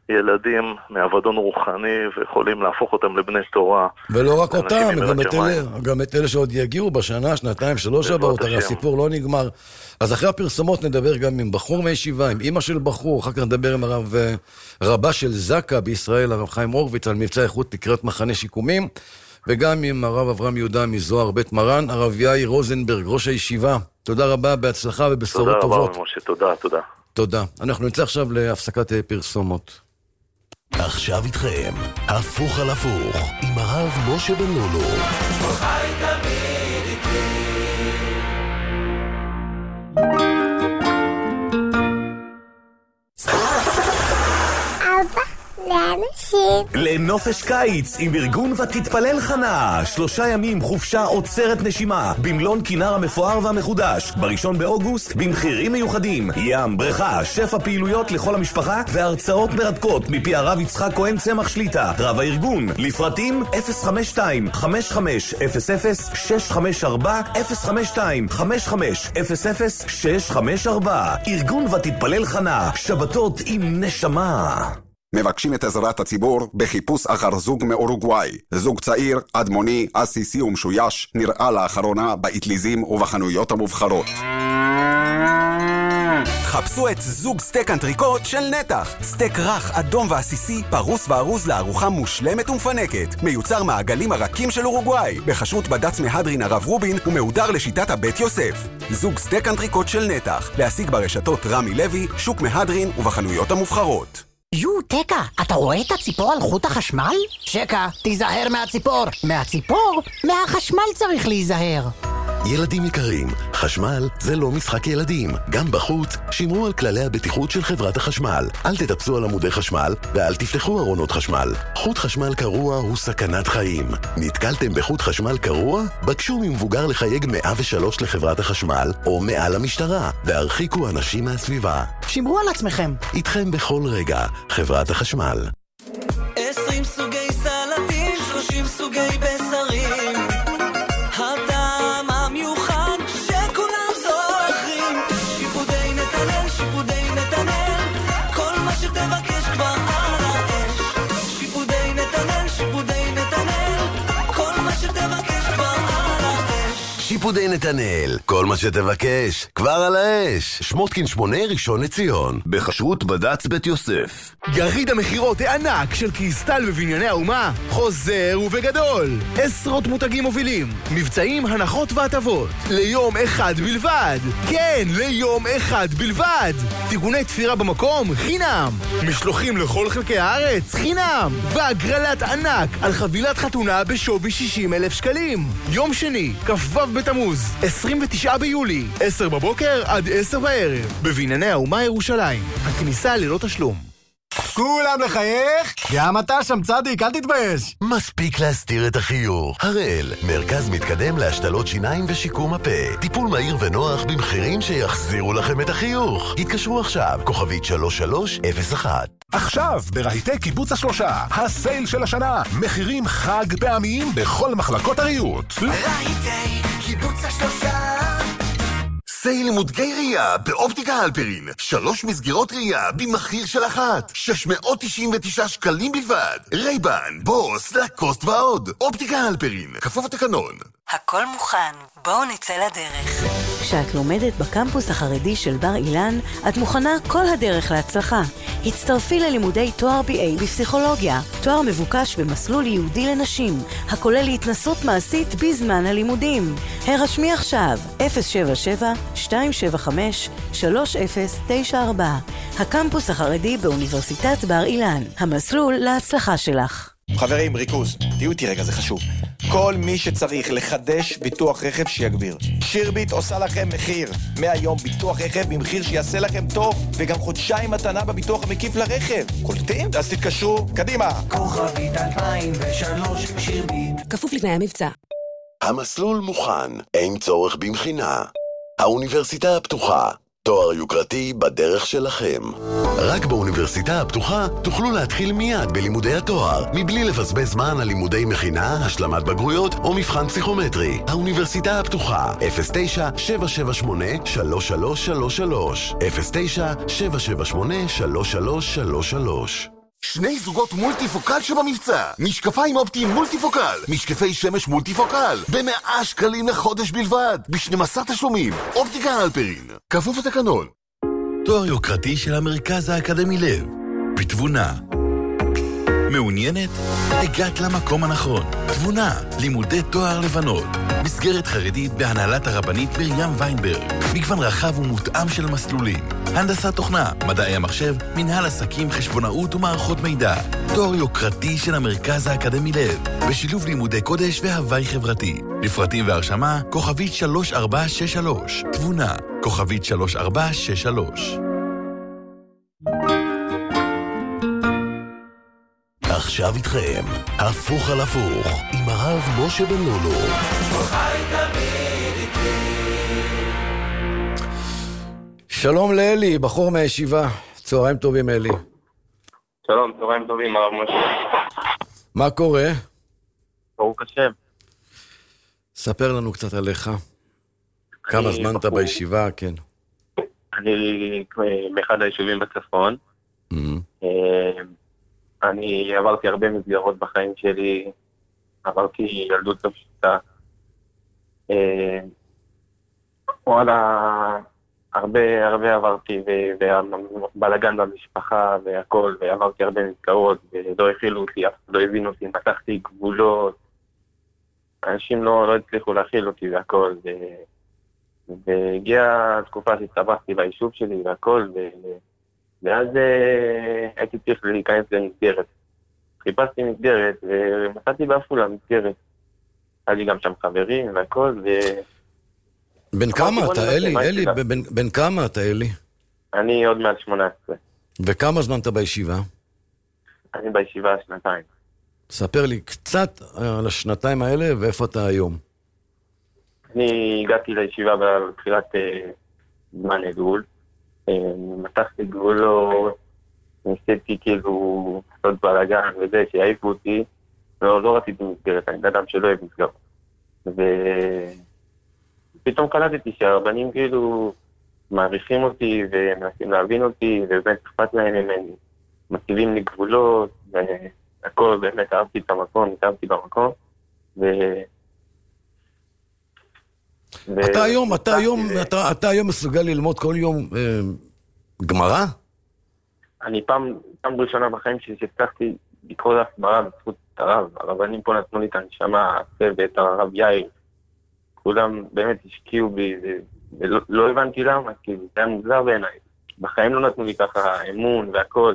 ילדים מאבדון רוחני ויכולים להפוך אותם לבני תורה. ולא רק אותם, גם את, אלה, גם את אלה שעוד יגיעו בשנה, שנתיים, שלוש הבאות, הרי הסיפור לא נגמר. אז אחרי הפרסומות נדבר גם עם בחור מישיבה, עם אמא של בחור, אחר כך נדבר עם הרב, רבה של זקה בישראל, הרב חיים הורוביץ, על מבצע איכות לקראת מחנה שיקומים, וגם עם הרב אברהם יהודה מזוהר בית מרן, הרב יאיר רוזנברג, ראש הישיבה. תודה רבה, בהצלחה ובשורות טובות. תודה רבה, משה, תודה, תודה. תודה. אנחנו נצא עכשיו להפסקת פרסומות. עכשיו איתכם, הפוך על הפוך, עם הרב משה בן לולו. חי תמיד איתי. אבא, לאן נוסעים? לנופש קיץ עם ארגון ותתפלל חנה. שלושה ימים חופשה עוצרת נשימה במלון כינר המפואר והמחודש. בראשון באוגוסט במחירים מיוחדים, ים, בריכה, שפע פעילויות לכל המשפחה והרצאות מרתקות מפי הרב יצחק כהן צמח שליטה, רב הארגון. לפרטים אפס חמש שתיים חמש חמש אפס אפס שש חמש ארבע אפס חמש שתיים חמש חמש אפס אפס שש חמש ארבע. ארגון ותתפלל חנה, שבתות עם נשמה. מבקשים את עזרת הציבור בחיפוש אחר זוג מאורוגוואי. זוג צעיר, אדמוני, אסיסי ומשויש, נראה לאחרונה באטליזים ובחנויות המובחרות. חפשו את זוג סטייק אנטריקוט של נתח. סטייק רך, אדום ועסיסי, פרוס וארוז לארוחה מושלמת ומפנקת. מיוצר מהעגלים הרכים של אורוגוואי, בחשרות בד"ץ מהדרין הרב רובין ומהודר לשיטת הבית יוסף. זוג סטייק אנטריקוט של נתח, להשיג ברשתות רמי לוי, שוק מהדרין ובחנויות המובחרות. יו, תקה, אתה רואה את הציפור על חוט החשמל? שקה, תיזהר מהציפור. מהציפור? מהחשמל צריך להיזהר. ילדים יקרים, חשמל זה לא משחק ילדים. גם בחוץ, שמרו על כללי הבטיחות של חברת החשמל. אל תטפסו על עמודי חשמל ואל תפתחו ארונות חשמל. חוט חשמל קרוע הוא סכנת חיים. נתקלתם בחוט חשמל קרוע? בקשו ממבוגר לחייג מאה ושלוש לחברת החשמל או מעל המשטרה, והרחיקו אנשים מהסביבה. שמרו על עצמכם. איתכם בכל רגע, חברת החשמל. עשרים סוגי סלטים, שלושים סוגי בשרים, הטעם המיוחד שכולם זוכרים. שיפודי נתנאל, שיפודי נתנאל, כל מה שתבקש כבר על האש. שיפודי נתנאל, שיפודי נתנאל, כל מה שתבקש כבר על האש. שיפודי נתנאל, כל מה שתבקש כבר על האש. שמותקין שמונה, ראשון לציון, בחשרות בד"ץ בית יוסף. יריד המחירות הענק של קריסטל בבנייני האומה חוזר ובגדול. עשרות מותגים מובילים, מבצעים, הנחות והטבות ליום אחד בלבד. כן, ליום אחד בלבד. תיקוני תפירה במקום חינם, משלוחים לכל חלקי הארץ חינם, והגרלת ענק על חבילת חתונה בשווי שישים אלף שקלים. יום שני, כ"ו בתמוז, עשרים ותשעה ביולי, עשר בבוקר עד עשר בערב, בבנייני האומה ירושלים. הכניסה ללא תשלום. כולם לחייך? גם אתה שם צדיק, אל תתבייש. מספיק להסתיר את החיוך. הראל, מרכז מתקדם להשתלות שיניים ושיקום הפה. טיפול מהיר ונוח במחירים שיחזירו לכם את החיוך. התקשרו עכשיו, כוכבית שלוש שלוש אפס אחת. עכשיו, ברהיטי קיבוץ השלושה, הסייל של השנה. מחירים חג פעמיים בכל מחלקות הריהוט. רהיטי קיבוץ השלושה. סייל למותגי ראייה באופטיקה הלפרין. שלוש מסגרות ראייה במחיר של אחת. שש מאות תשעים ותשעה שקלים בלבד. רייבן, בוס, לקוסט ועוד. אופטיקה הלפרין, כפוף התקנון. הכל מוכן, בואו נצא לדרך. כשאת לומדת בקמפוס החרדי של בר אילן, את מוכנה כל הדרך להצלחה. הצטרפי ללימודי תואר בי איי בפסיכולוגיה, תואר מבוקש במסלול ייעודי לנשים, הכולל להתנסות מעשית בזמן הלימודים. הרשמי עכשיו, אפס שבע שבע שתיים שבע חמש שלוש אפס תשע ארבע. הקמפוס החרדי באוניברסיטת בר אילן, המסלול להצלחה שלך. חברים, ריכוז, תהיו איתי רגע, זה חשוב. כל מי שצריך לחדש ביטוח רכב שיגביר. שירביט עושה לכם מחיר. מהיום ביטוח רכב במחיר שיעשה לכם טוב, וגם חודשיים מתנה בביטוח המקיף לרכב. קולטים? אז תתקשרו, קדימה. כוכבית אלפיים ושלוש שירביט. כפוף לתנאי המבצע. המסלול מוכן, אין צורך במכינה. האוניברסיטה הפתוחה, תואר יוקרתי בדרך שלכם. רק באוניברסיטה הפתוחה תוכלו להתחיל מיד בלימודי התואר, מבלי לבזבז זמן על לימודי מכינה, השלמת בגרויות או מבחן פסיכומטרי. האוניברסיטה הפתוחה, אפס תשע שבע שבע שמונה שלוש שלוש שלוש שלוש, אפס תשע שבע שבע שמונה שלוש שלוש שלוש שלוש. שני זוגות מולטיפוקל שבמבצע. משקפיים אופטיים מולטיפוקל, משקפי שמש מולטיפוקל, במאה שקלים לחודש בלבד, ב-שנים עשר תשלומים. אופטיקה הלפרין, כפוף לתקנון. תואר יוקרתי של המרכז האקדמי לב, בתבונה. מעוניינת? הגעת למקום הנכון. תבונה, לימודי תואר לבנות. מסגרת חרדית בהנהלת הרבנית מרים ויינברג. מגוון רחב ומותאם של מסלולים. הנדסת תוכנה, מדעי המחשב, מנהל עסקים, חשבונאות ומערכות מידע. תואר יוקרתי של המרכז האקדמי לב, בשילוב לימודי קודש והווי חברתי. לפרטים והרשמה, כוכבית שלוש ארבע שש שלוש. תבונה, כוכבית שלוש ארבע שש שלוש. עכשיו איתכם, הפוך על הפוך, עם הרב משה בן לולו. שלום לאלי, בחור מהישיבה. צהריים טובים, אלי. שלום, צהריים טובים, הרב משה. מה קורה? ברוך השם. ספר לנו קצת עליך. כמה זמן אתה בישיבה, כן. אני מאחד היישובים בצפון. אני עברתי הרבה מסגרות בחיים שלי, עברתי ילדות לא פשוטה. וואלה, הרבה הרבה עברתי, ובלגן במשפחה והכל, ועברתי הרבה מסגרות, ולא הכילו אותי, אף לא הבין אותי, מתחתי גבולות. אנשים לא, לא הצליחו להכיל אותי והכל, ו... והגיעה התקופה שהצטרפתי ביישוב שלי והכל, ו... ואז הייתי צריך להיכנס למסגרת. חיפשתי מסגרת, ומצאתי בעפולה מסגרת. היה לי גם שם חברים והכל, ו... בן כמה אתה, אלי? אלי, בן כמה אתה, אלי? אני עוד מעט שמונה עשרה. וכמה זמן אתה בישיבה? אני בישיבה שנתיים. ספר לי קצת על השנתיים האלה, ואיפה אתה היום? אני הגעתי לישיבה בתחילת זמן הגבול. מתחתי גבולות, ניסיתי כאילו לעשות בלגן וזה, שיעיפו אותי, לא, לא רציתי מסגרת, אני אדם שלא אוהב מסגרת. ופתאום קלטתי שהרבנים כאילו מעריכים אותי ומנסים להבין אותי, ובאמת אכפת להם ממני. מציבים לי גבולות, והכל באמת אהבתי את המקום, התאהבתי במקום, ו... אתה היום, אתה היום, אתה, אתה היום מסוגל ללמוד כל יום אה, גמרא? אני פעם, פעם ראשונה בחיים שלי שהצלחתי לקרוא לך גמרא בזכות הרב. הרבנים פה נתנו לי את הנשמה, הצוות, הרב יאיר. כולם באמת השקיעו בי, ולא לא הבנתי למה, כי זה היה מוזר בעיניי. בחיים לא נתנו לי ככה אמון והכל.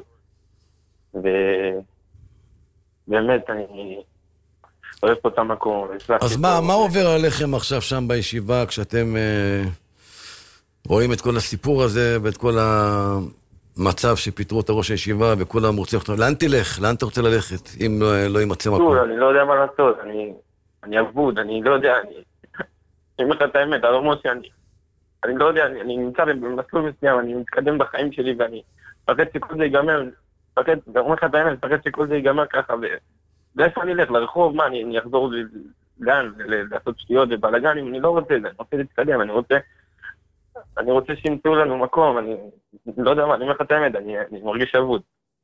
ובאמת אני... אוהב פה את המקום. אז מה, מה עובר עליכם עכשיו שם בישיבה, כשאתם אה, רואים את כל הסיפור הזה, ואת כל המצב שפיתרו את הראש הישיבה, וכולם רוצים לכתוב, לאן תלך? לאן אתה רוצה ללכת, אם לא, לא יימצא מקום? אני לא יודע מה לעשות, אני, אני אבוד, אני לא יודע, אני... אני אומר לך את האמת, הרב משה, אני... אני לא יודע, אני, אני נמצא במסלול מסוים, אני מתקדם בחיים שלי, ואני... פחד שכל זה ייגמר, פחד, אני אומר לך את האמת, פחד שכל זה ייגמר ככה, ו... ואיפה אני אלך? לרחוב? מה, אני, אני אחזור לגן, לעשות שטויות ובלגנים? אני לא רוצה את זה, אני רוצה להתקדם, אני רוצה... אני רוצה שימצאו לנו מקום, אני לא יודע מה, אני אומר לך את האמת, אני, אני מרגיש אבוד.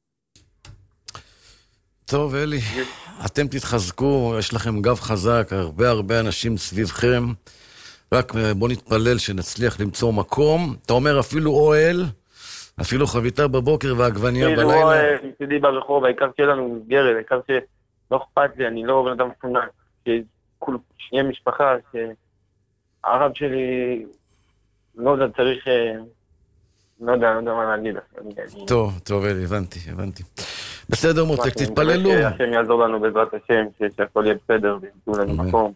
טוב, אלי, אתם תתחזקו, יש לכם גב חזק, הרבה הרבה אנשים סביבכם, רק בוא נתפלל שנצליח למצוא מקום. אתה אומר אפילו אוהל, אפילו חביתה בבוקר והעגבניה בלילה. אפילו אוהל, מצידי ברחוב, העיקר שלנו מסגרת, העיקר שלא אכפת לי, אני לא בן אדם פונה, שנהיה משפחה, שהערב שלי, לא יודע, צריך, לא יודע, לא יודע מה להגיד. טוב, טוב, אלי, הבנתי, הבנתי. בסדר מותק, תתפללו. השם יעזור לנו בעזרת השם, שהכל יהיה בסדר, ויתנו לנו מקום.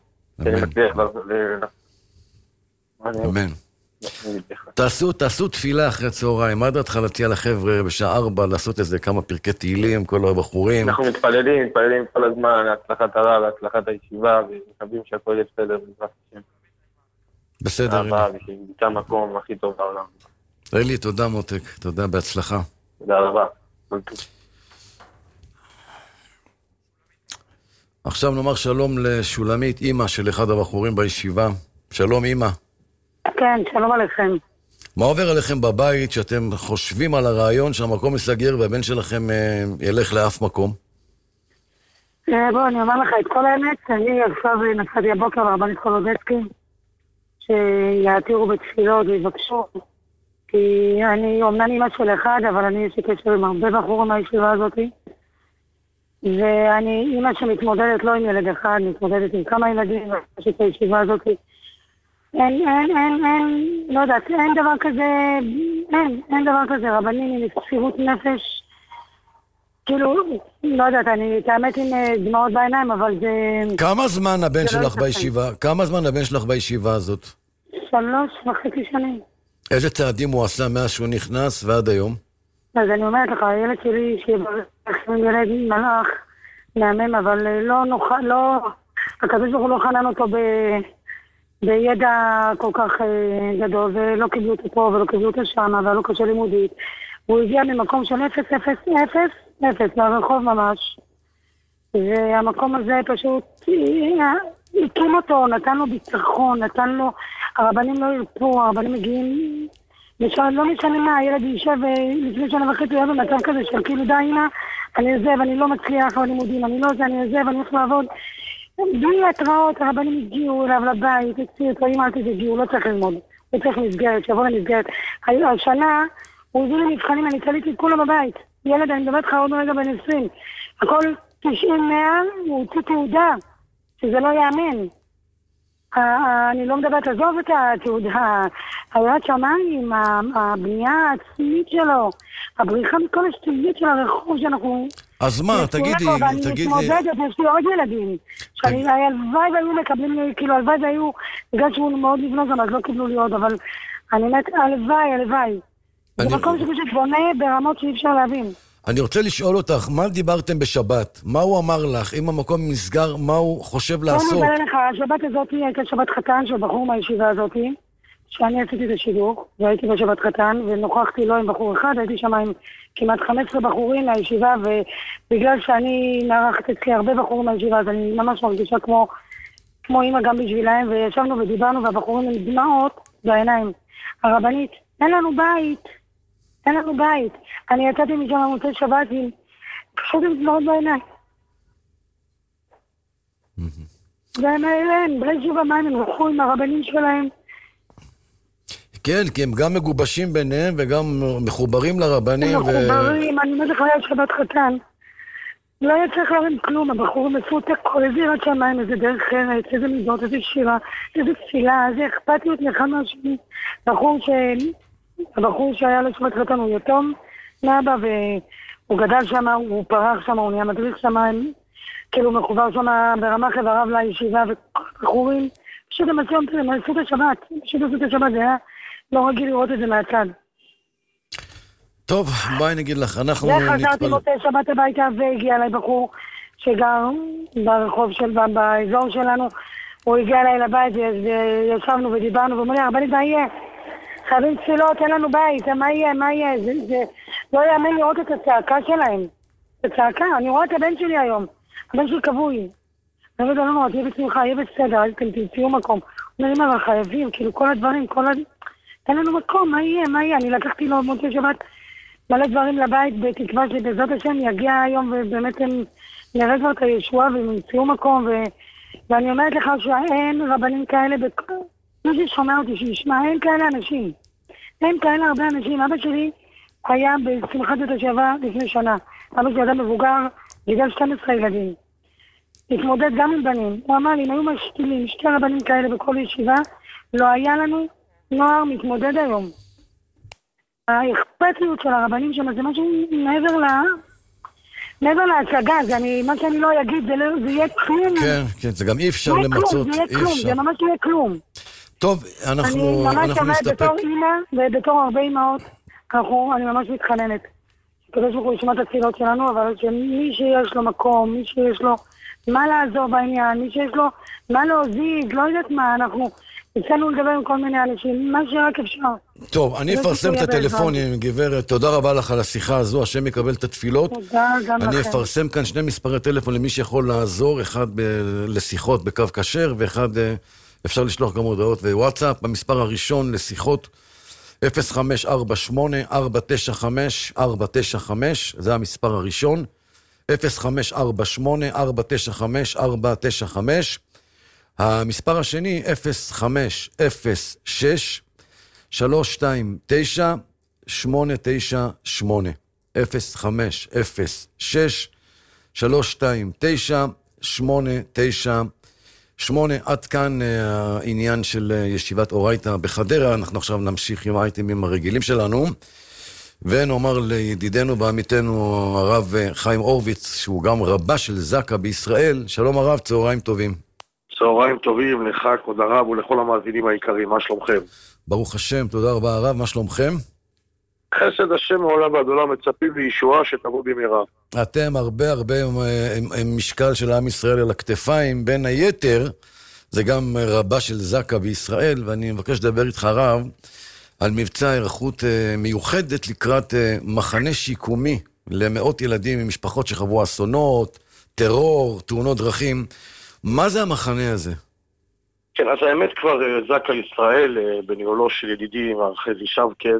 אמן. תעשו, תעשו תפילה אחרי צהריים. מה דעתך להציע לחבר'ה בשעה ארבע לעשות איזה כמה פרקי תהילים, כל הבחורים? אנחנו מתפללים, מתפללים כל הזמן, להצלחת הרב, להצלחת הישיבה, ומקווים שהכל יהיה בסדר בעזרת השם. בסדר, אלי. אבא, ושנמצא מקום הכי טוב בעולם. אלי, תודה מותק, תודה, בהצלחה. תודה רבה. עכשיו נאמר שלום לשולמית, אמא של אחד הבחורים בישיבה. שלום אמא. כן, שלום עליכם. מה עובר עליכם בבית שאתם חושבים על הרעיון שהמקום ייסגר והבן שלכם אה, ילך לאף מקום? בוא, אני אומר לך את כל האמת, אני עכשיו נסעתי הבוקר לרבנית קולודצקי, שיעתירו בתפילות ויבקשו, כי אני אומנם אימא של אחד, אבל אני יש לי קשר עם הרבה בחורים מהישיבה הזאת, ואני אימא שמתמודדת לא עם ילד אחד, מתמודדת עם כמה ילדים, ויש את הישיבה הזאת. אין, אין, אין, אין, לא יודעת, אין דבר כזה, אין, אין דבר כזה, רבנים עם מסירות נפש, כאילו, לא יודעת, אני תאמת עם דמעות בעיניים, אבל זה... כמה זמן הבן שלך בישיבה? כמה זמן הבן שלך בישיבה הזאת? שלוש וחצי שנים. איזה צעדים הוא עשה מאז שהוא נכנס ועד היום? אז אני אומרת לך, הילד שלי, שיהיה ילד מלאך, מהמם, אבל לא נוכל, לא... הקדוש ברוך הוא לא חנן אותו ב... בידע כל כך גדול, ולא קיבלו אותו פה ולא קיבלו אותו שם, אבל לא קשה לימודית. הוא הגיע ממקום של אפס, אפס, אפס, אפס, לרחוב ממש. והמקום הזה פשוט הקים אותו, נתן לו ביטחון, נתן לו, הרבנים לא ירפו, הרבנים מגיעים, לא משנה מה, הילד יישב לפני שנה וחצי, הוא היה במצב כזה של כאילו די אמא, אני עזב, אני לא מצליח בלימודים, אני לא עזב, אני עזב, אני הולך לעבוד. בלי התראות, הרבנים הגיעו אליו לבית, הציעו אותו, אם אל תגיעו, לא צריך ללמוד, הוא צריך מסגרת, שיבוא למסגרת. השנה, הוא הביא לי מבחנים, אני צליתי את כולם בבית. ילד, אני מדברת לך עוד רגע בן עשרים. הכל תשעים מאה, הוא הוציא תעודה, שזה לא יאמן. אני לא מדברת, עזוב את התעודה, היד שמיים, הבנייה העצמית שלו, הבריחה מכל השטויות של הרחוב שאנחנו... אז מה, תגידי, ואני תגידי... מתמודדת, יש לי עוד ילדים. שאני, הלוואי והיו מקבלים לי, כאילו, הלוואי והיו, בגלל שהוא מאוד לבנות גם, אז לא קיבלו לי עוד, אבל אני אומרת, הלוואי, הלוואי. זה מקום שפשוט בונה ברמות שאי אפשר להבין. אני רוצה לשאול אותך, מה דיברתם בשבת? מה הוא אמר לך? אם המקום נסגר, מה הוא חושב לעשות? אני אומר לך, השבת הזאת הייתה שבת חתן של בחור מהישיבה הזאת, שאני עשיתי את השידור, והייתי בשבת חתן, ונוכחתי לא עם בחור אחד, הייתי שם עם כמעט חמישה עשר בחורים מהישיבה, ובגלל שאני נערכת אצלי הרבה בחורים מהישיבה, אז אני ממש מרגישה כמו, כמו אמא גם בשבילהם, וישבנו ודיברנו, והבחורים עם דמעות בעיניים. הרבנית, אין לנו בית, אין לנו בית. אני יצאתי משם מוצאי שבת עם פשוט עם דמעות בעיניים. והם אליהם, בלי שוב המים, הם הלכו עם הרבנים שלהם. כן, כי הם גם מגובשים ביניהם וגם מחוברים לרבנים. הם מחוברים, אני אומרת לך, היה שבת חתן. לא היה צריך להרים כלום, הבחורים עשו את הכל, איזה ירד שמיים, איזה דרך ארץ, איזה מידות, איזה שירה, איזה תפילה, איזה אכפתיות מאחד מהשני. בחור ש... הבחור שהיה לו שבת חתן הוא יתום מאבא, והוא גדל שם, הוא פרח שם, הוא נהיה מדריך שם, כאילו מחובר שם ברמה חבריו לישיבה, וכל הבחורים, פשוט הם עשו את השבת, פשוט עשו את השבת, זה היה לא רגיל לראות את זה מהצד. טוב, בואי נגיד לך, אנחנו נתפלל. וחזרתי באותה שבת הביתה והגיע אליי בחור שגר ברחוב של, באזור שלנו, הוא הגיע אליי לבית וישבנו ודיברנו, ואומר לי, הרבנית, מה יהיה? חייבים תפילות, אין לנו בית, מה יהיה, מה יהיה? זה, זה לא יאמן לראות את הצעקה שלהם. את הצעקה, אני רואה את הבן שלי היום, הבן שלי כבוי. אני אומר, לא נורא, תהיה בצמחה, יהיה בסדר, אתם תמצאו מקום. אומרים, אבל חייבים, כאילו כל הדברים, כל הד... אין לנו מקום, מה יהיה, מה יהיה? אני לקחתי לו מוצאי שבת מלא דברים לבית, בתקווה שבעזרת השם יגיע היום, ובאמת הם נראה כבר את הישועה, והם ימצאו מקום, ו... ואני אומרת לך שאין רבנים כאלה, בכ... מי ששומע אותי, שישמע, אין כאלה אנשים. אין כאלה הרבה אנשים. אבא שלי היה בשמחת בית השבע לפני שנה. אבא שלי אדם מבוגר, גידל שנים עשר ילדים. התמודד גם עם בנים. הוא אמר לי, אם היו משתילים שתי רבנים כאלה בכל ישיבה, לא היה לנו נוער מתמודד היום. האכפתיות של הרבנים שם, זה משהו מעבר ל... מעבר להצגה, זה אני, מה שאני לא אגיד, זה, לא, זה יהיה כלום. כן, כן, זה גם אי אפשר למצות. זה יהיה כלום, זה ממש יהיה כלום. טוב, אנחנו, אני ממש אנחנו נסתפק. בתור אימא ובתור הרבה אימהות, אנחנו, אני ממש מתחננת. כדי שאנחנו ישמע את התפילות שלנו, אבל שמי שיש לו מקום, מי שיש לו מה לעזור בעניין, מי שיש לו מה להוזיז, לא יודעת מה, אנחנו הצענו לדבר עם כל מיני אנשים, מה שרק אפשר. טוב, אני אפרסם את הטלפונים, גברת, תודה רבה לך על השיחה הזו, השם יקבל את התפילות. תודה, גם לכם. אני אפרסם כאן שני מספרי טלפון למי שיכול לעזור, אחד ב- לשיחות בקו כשר, ואחד אפשר לשלוח גם הודעות ווואטסאפ. במספר הראשון לשיחות אפס חמש ארבע שמונה ארבע תשע חמש ארבע תשע חמש, זה המספר הראשון. אפס חמש ארבע שמונה ארבע תשע חמש ארבע תשע חמש. המספר השני, אפס חמש אפס שש שלוש שתיים תשע שמונה תשע שמונה. אפס חמש אפס שש שלוש שתיים תשע שמונה תשע שמונה. עד כאן העניין של ישיבת אורייתא בחדרה. אנחנו עכשיו נמשיך עם האייטמים הרגילים שלנו, ונאמר לידידנו ועמיתנו הרב חיים הורוביץ, שהוא גם רבה של זק"א בישראל. שלום הרב, צהריים טובים. צהריים טובים לך, כבוד הרב, ולכל המאזינים העיקריים. מה שלומכם? ברוך השם, תודה רבה הרב. מה שלומכם? חסד השם מעולם ועד עולם, מצפים לישועה שתבוא במהרה. אתם הרבה הרבה עם, עם משקל של עם ישראל על הכתפיים, בין היתר זה גם רבה של זק"א בישראל, ואני מבקש לדבר איתך הרב על מבצע היערכות מיוחדת לקראת מחנה שיקומי למאות ילדים ממשפחות שחוו אסונות, טרור, תאונות דרכים. מה זה המחנה הזה? כן, אז האמת כבר זק"א ישראל, בניהולו של ידידי מר חזי שבקד,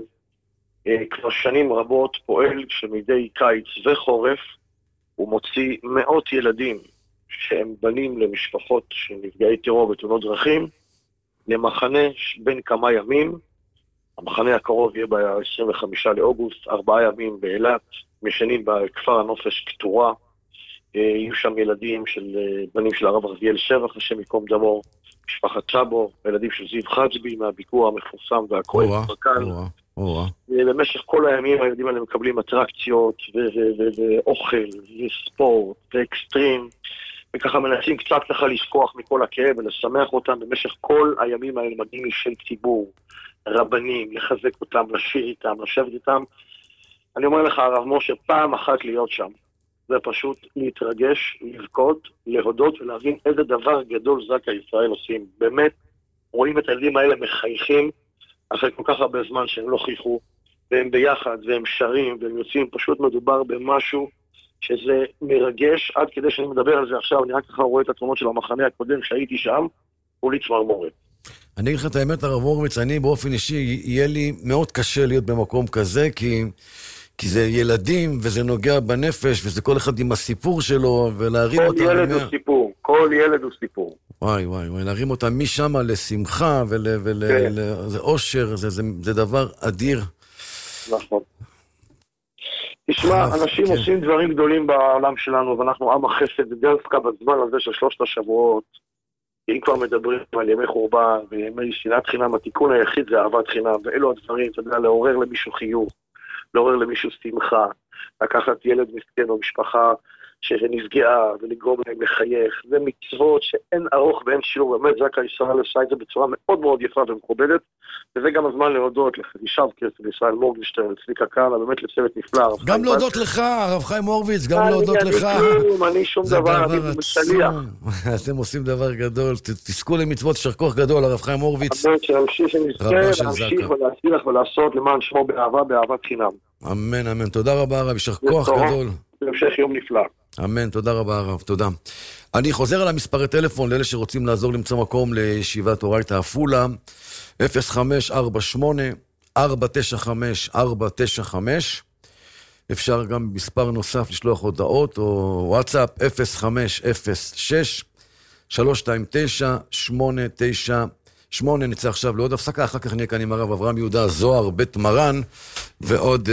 כבר שנים רבות פועל שמדי קיץ וחורף הוא מוציא מאות ילדים שהם בנים למשפחות של נפגעי טרור ותאונות דרכים למחנה בין כמה ימים. המחנה הקרוב יהיה ב-עשרים וחמישה לאוגוסט, ארבעה ימים באילת, משנים בכפר הנופש כתורה. יהיו שם ילדים של בנים של הרב ערביאל שבח, השם יקום דמו, משפחת צ'אבו, ילדים של זיו חג'בי מהביקור המפורסם והכואב ברקן. במשך כל הימים הילדים האלה מקבלים אטרקציות ואוכל וספורט ואקסטרים, וככה מנסים קצת ככה לשכוח מכל הכאב ולשמח אותם. במשך כל הימים האלה מגיעים אישי ציבור, רבנים, לחזק אותם, לשיר איתם, לשבת איתם. אני אומר לך הרב משה, פעם אחת להיות שם זה פשוט להתרגש, לבכות, להודות ולהבין איזה דבר גדול זק"א ישראל עושים. באמת רואים את הילדים האלה מחייכים אחרי כל כך הרבה זמן שהם לא חייכו, והם ביחד והם שרים והם יוצאים. פשוט מדובר במשהו שזה מרגש, עד כדי שאני מדבר על זה עכשיו אני רק ככה רואה את התמונות של המחנה הקודם שהייתי שם, הוא לי צמרמורת. אני אגיד לך את האמת הרב הורוביץ, אני באופן אישי יהיה לי מאוד קשה להיות במקום כזה, כי כי זה ילדים, וזה נוגע בנפש, וזה כל אחד עם הסיפור שלו, ולהרים אותם... כל ילד הוא סיפור, כל ילד הוא סיפור. וואי, וואי, וואי, להרים אותם משם לשמחה, וזה אושר, זה דבר אדיר. נכון. תשמע, אנשים עושים דברים גדולים בעולם שלנו, ואנחנו עם החסד, דווקא בזמן הזה של שלושת השבועות, אם כבר מדברים על ימי חורבן, וימי שנאת חינם, התיקון היחיד זה אהבת חינם, ואלו הדברים, אתה יודע, לעורר למישהו חיוך, לעורר למישהו שמחה, לקחת ילד מסכן או משפחה שנפגעה ולגרום להם לחייך. זה מצוות שאין ארוך ואין שיעור. באמת זק"א ישראל עשה את זה בצורה מאוד מאוד יפה ומכובדת, וזה גם הזמן להודות לחזי שבקד וישראל מורגנשטיין וצביקה כהנא, באמת לצוות נפלא. גם להודות לך, הרב חיים הורוביץ, גם להודות לך. אני שום דבר, אני מצליח. אתם עושים דבר גדול, תזכו למצוות יישר כוח גדול, הרב חיים הורוביץ. באמת שנמשיך להמשיך ולהצליח ולעשות למען שמו באהבה, באהבת חינם. אמן, אמן. תודה רבה הרב, יישר כוח גדול. בהמשך יום נפלא. אמן, תודה רבה הרב, תודה. אני חוזר על המספרי טלפון לאלה שרוצים לעזור למצוא מקום לישיבת אורייתא עפולה, אפס חמש ארבע שמונה ארבע תשע חמש ארבע תשע חמש. אפשר גם מספר נוסף לשלוח הודעות או וואטסאפ אפס חמש אפס שש שלוש שתיים תשע שמונה תשע שמונה. נצא עכשיו לעוד הפסקה, אחר כך נהיה כאן עם הרב אברהם יהודה זוהר בית מרן ועוד...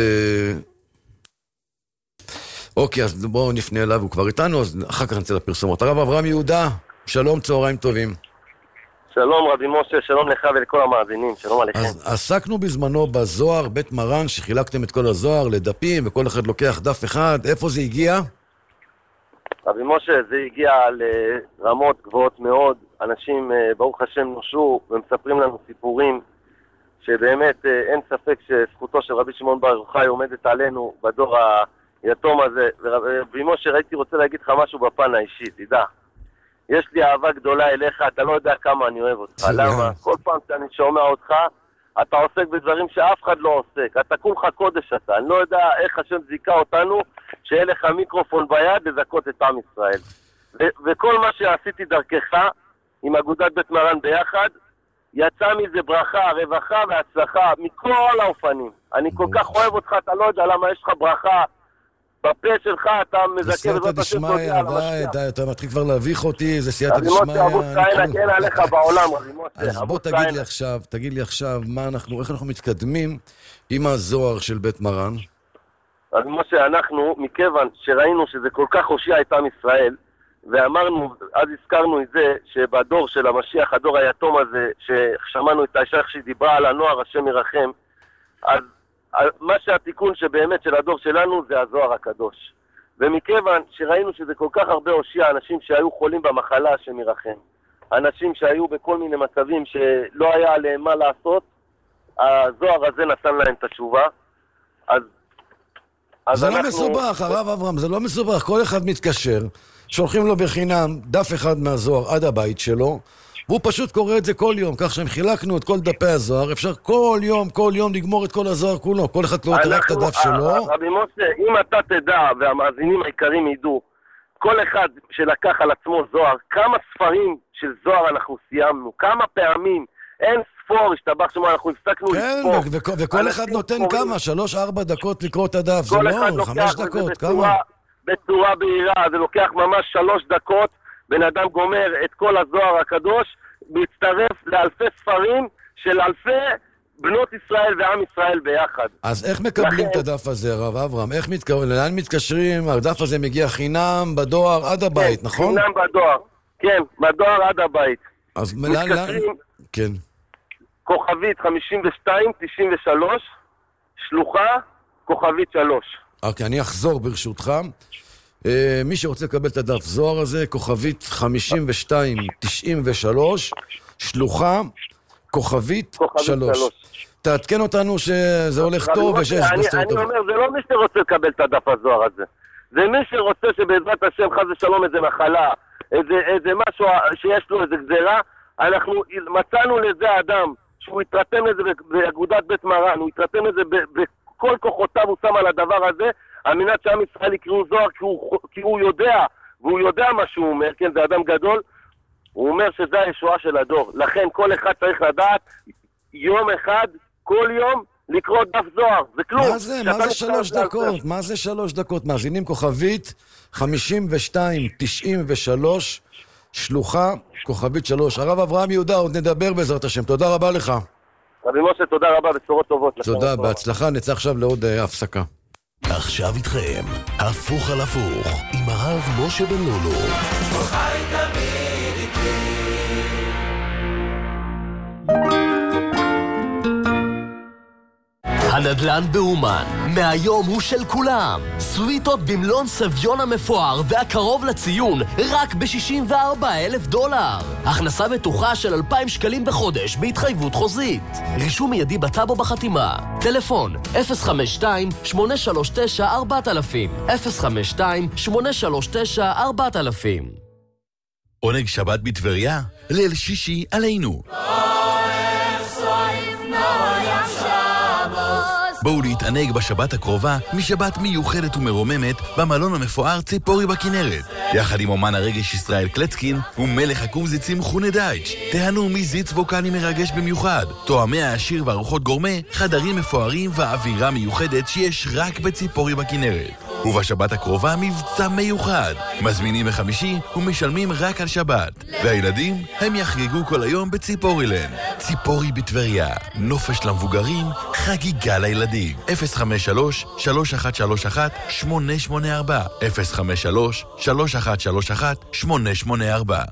אוקיי, אז בואו נפנה אליו, הוא כבר איתנו, אז אחר כך נצא לפרסומות. הרב אברהם יהודה, שלום, צהריים טובים. שלום רבי משה, שלום לך ולכל המאזינים, שלום עליכם. אז עסקנו בזמנו בזוהר בית מרן, שחילקתם את כל הזוהר לדפים, וכל אחד לוקח דף אחד. איפה זה הגיע? רבי משה, זה הגיע לרמות גבוהות מאוד. אנשים, ברוך השם, נושרו ומספרים לנו סיפורים שבאמת אין ספק שזכותו של רבי שמעון בר יוחאי עומדת עלינו בדור ה... יתום הזה. ורבי משה, ראיתי רוצה להגיד לך משהו בפן האישי, תדע. יש לי אהבה גדולה אליך, אתה לא יודע כמה אני אוהב אותך. למה? כל פעם שאני שומע אותך, אתה עוסק בדברים שאף אחד לא עוסק. אתה כולך קודש אתה. אני לא יודע איך השם זיקה אותנו, שיהיה לך מיקרופון ביד לזכות את עם ישראל. ו- וכל מה שעשיתי דרכך, עם אגודת בית מרן ביחד, יצא מזה ברכה, רווחה והצלחה מכל האופנים. אני כל כך אוהב אותך, אתה לא יודע למה יש לך ברכה בפה שלך, אתה מזכה בסייעתא דשמיא, די, אתה מתחיל כבר להביך אותי, זה סייעתא דשמיא. אבו סיינה, כן עליך בעולם, אז בוא תגיד לי עכשיו, תגיד לי עכשיו, מה אנחנו, איך אנחנו מתקדמים עם הזוהר של בית מרן? אז משה, אנחנו, מכיוון שראינו שזה כל כך הושיע את עם ישראל, ואמרנו, אז הזכרנו את זה, שבדור של המשיח, הדור היתום הזה, ששמענו את האישה שהיא דיברה על הנוער, השם ירחם, אז מה שהתיקון שבאמת של הדור שלנו זה הזוהר הקדוש. ומכיוון שראינו שזה כל כך הרבה הושיע, אנשים שהיו חולים במחלה, השם ירחם, אנשים שהיו בכל מיני מצבים שלא היה עליהם מה לעשות, הזוהר הזה נתן להם את התשובה. אז, אז זה אנחנו... לא מסובך, הרב אברהם, זה לא מסובך. כל אחד מתקשר, שולחים לו בחינם דף אחד מהזוהר עד הבית שלו, והוא פשוט קורא את זה כל יום, כך שהם חילקנו את כל דפי הזוהר, אפשר כל יום, כל יום לגמור את כל הזוהר כולו, כל אחד קורא רק את הדף שלו. רבי משה, אם אתה תדע, והמאזינים העיקרים ידעו, כל אחד שלקח על עצמו זוהר, כמה ספרים של זוהר אנחנו סיימנו, כמה פעמים, אין ספור, השתבח שמה, אנחנו הפסקנו לספור. כן, וכל אחד נותן כמה, שלוש, ארבע דקות לקרוא את הדף, זה לא, חמש דקות, כמה? בצורה בהירה, זה לוקח ממש שלוש דקות, בן אדם גומר את כל הזוהר הקדוש, מצטרף לאלפי ספרים של אלפי בנות ישראל ועם ישראל ביחד. אז איך מקבלים את הדף הזה, הרב אברהם? איך מתקרבים? לאן מתקשרים? הדף הזה מגיע חינם בדואר עד הבית, נכון? חינם בדואר, כן, בדואר עד הבית. אז מתקשרים, כן. כוכבית חמישים ושתיים תשעים ושלוש, שלוחה, כוכבית שלוש. אוקיי, אני אחזור ברשותך. מי שרוצה לקבל את הדף זוהר הזה, כוכבית חמישים ושתיים תשעים ושלוש, שלוחה, כוכבית שלוש. תעדכן אותנו שזה הולך טוב ושיש בשורות טובות. אני אומר, זה לא מי שרוצה לקבל את הדף הזוהר הזה. זה מי שרוצה שבעזרת השם חס ושלום איזה מחלה, איזה משהו שיש לו, איזה גזירה, אנחנו מצאנו לזה אדם שהוא התרתם לזה באגודת בית מרן, הוא התרתם לזה בכל כוחותיו, הוא שם על הדבר הזה, על מנת שעם ישראל יקראו זוהר, כי הוא, כי הוא יודע, והוא יודע מה שהוא אומר, כן, זה אדם גדול, הוא אומר שזה הישועה של הדור. לכן כל אחד צריך לדעת, יום אחד, כל יום, לקרוא דף זוהר. זה כלום. מה זה? מה זה שלוש דקות? מה זה שלוש דקות? מאזינים כוכבית חמישים ושתיים תשעים ושלוש, שלוחה, כוכבית שלוש. הרב אברהם יהודה, עוד נדבר בעזרת השם. תודה רבה לך. רבי משה, תודה רבה, בשורות טובות. תודה, בהצלחה. נצא עכשיו לעוד uh, הפסקה. עכשיו איתכם, הפוך על הפוך, עם הרב משה בן לולו. חי תמיד איתי. הנדל"ן באומן, מהיום הוא של כולם. סוויטות במלון סביון המפואר והקרוב לציון, רק ב-שישים וארבעה אלף דולר. הכנסה בטוחה של אלפיים שקלים בחודש בהתחייבות חוזית. רישום מיידי בטאבו בחתימה. טלפון אפס חמש שתיים שמונה שלוש תשע ארבע אלפים אפס חמש שתיים שמונה שלוש תשע ארבע אלפים. עונג שבת בטבריה, ליל שישי עלינו. בואו להתענג בשבת הקרובה משבת מיוחדת ומרוממת במלון המפואר ציפורי בכנרת. יחד עם אומן הרגש ישראל קלצקין ומלך הקומזיצים חונה דייץ'. תהנו מזיץ ווקאלי מרגש במיוחד, תואמי העשיר וארוחות גורמה, חדרים מפוארים ואווירה מיוחדת שיש רק בציפורי בכנרת. ובשבת הקרובה מבצע מיוחד. מזמינים בחמישי ומשלמים רק על שבת. והילדים הם יחגגו כל היום בציפורילנד. ציפורי בטבריה, נופש למבוגרים, חגיגה לילדים. אפס חמש שלוש שלוש אחת שלוש אחת שמונה שמונה ארבע אפס חמש שלוש שלוש אחת שלוש אחת שמונה שמונה ארבע.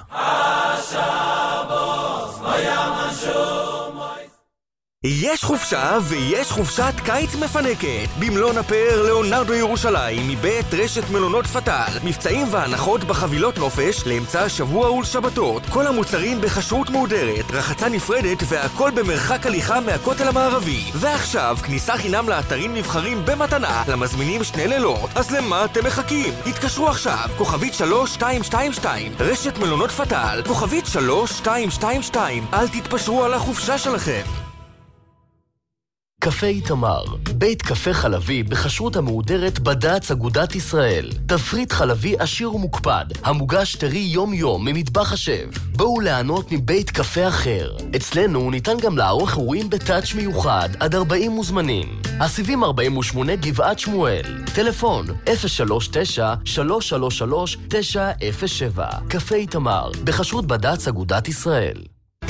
יש חופשה ויש חופשת קיץ מפנקת במלון הפאר ליאונרדו ירושלים מבית רשת מלונות פטל. מבצעים והנחות בחבילות נופש לאמצע השבוע ולשבתות, כל המוצרים בחשרות מהודרת, רחצה נפרדת והכל במרחק הליכה מהכותל המערבי. ועכשיו כניסה חינם לאתרים נבחרים במתנה למזמינים שני לילות. אז למה אתם מחכים? התקשרו עכשיו, כוכבית שלוש שתיים שתיים שתיים, רשת מלונות פטל, כוכבית שלוש שתיים שתיים שתיים. אל תתפשרו על החופשה שלכם. קפה איתמר, בית קפה חלבי בכשרות המהודרת בד"ץ אגודת ישראל. תפריט חלבי עשיר ומוקפד, המוגש טרי יום יום ממטבח השף. בואו ליהנות מבית קפה אחר. אצלנו ניתן גם לערוך אירועים בטאץ' מיוחד עד ארבעים מוזמנים. הסיבים ארבעים ושמונה גבעת שמואל. טלפון אפס שלוש תשע שלוש שלוש שלוש תשע אפס שבע. קפה איתמר, בכשרות בד"ץ אגודת ישראל.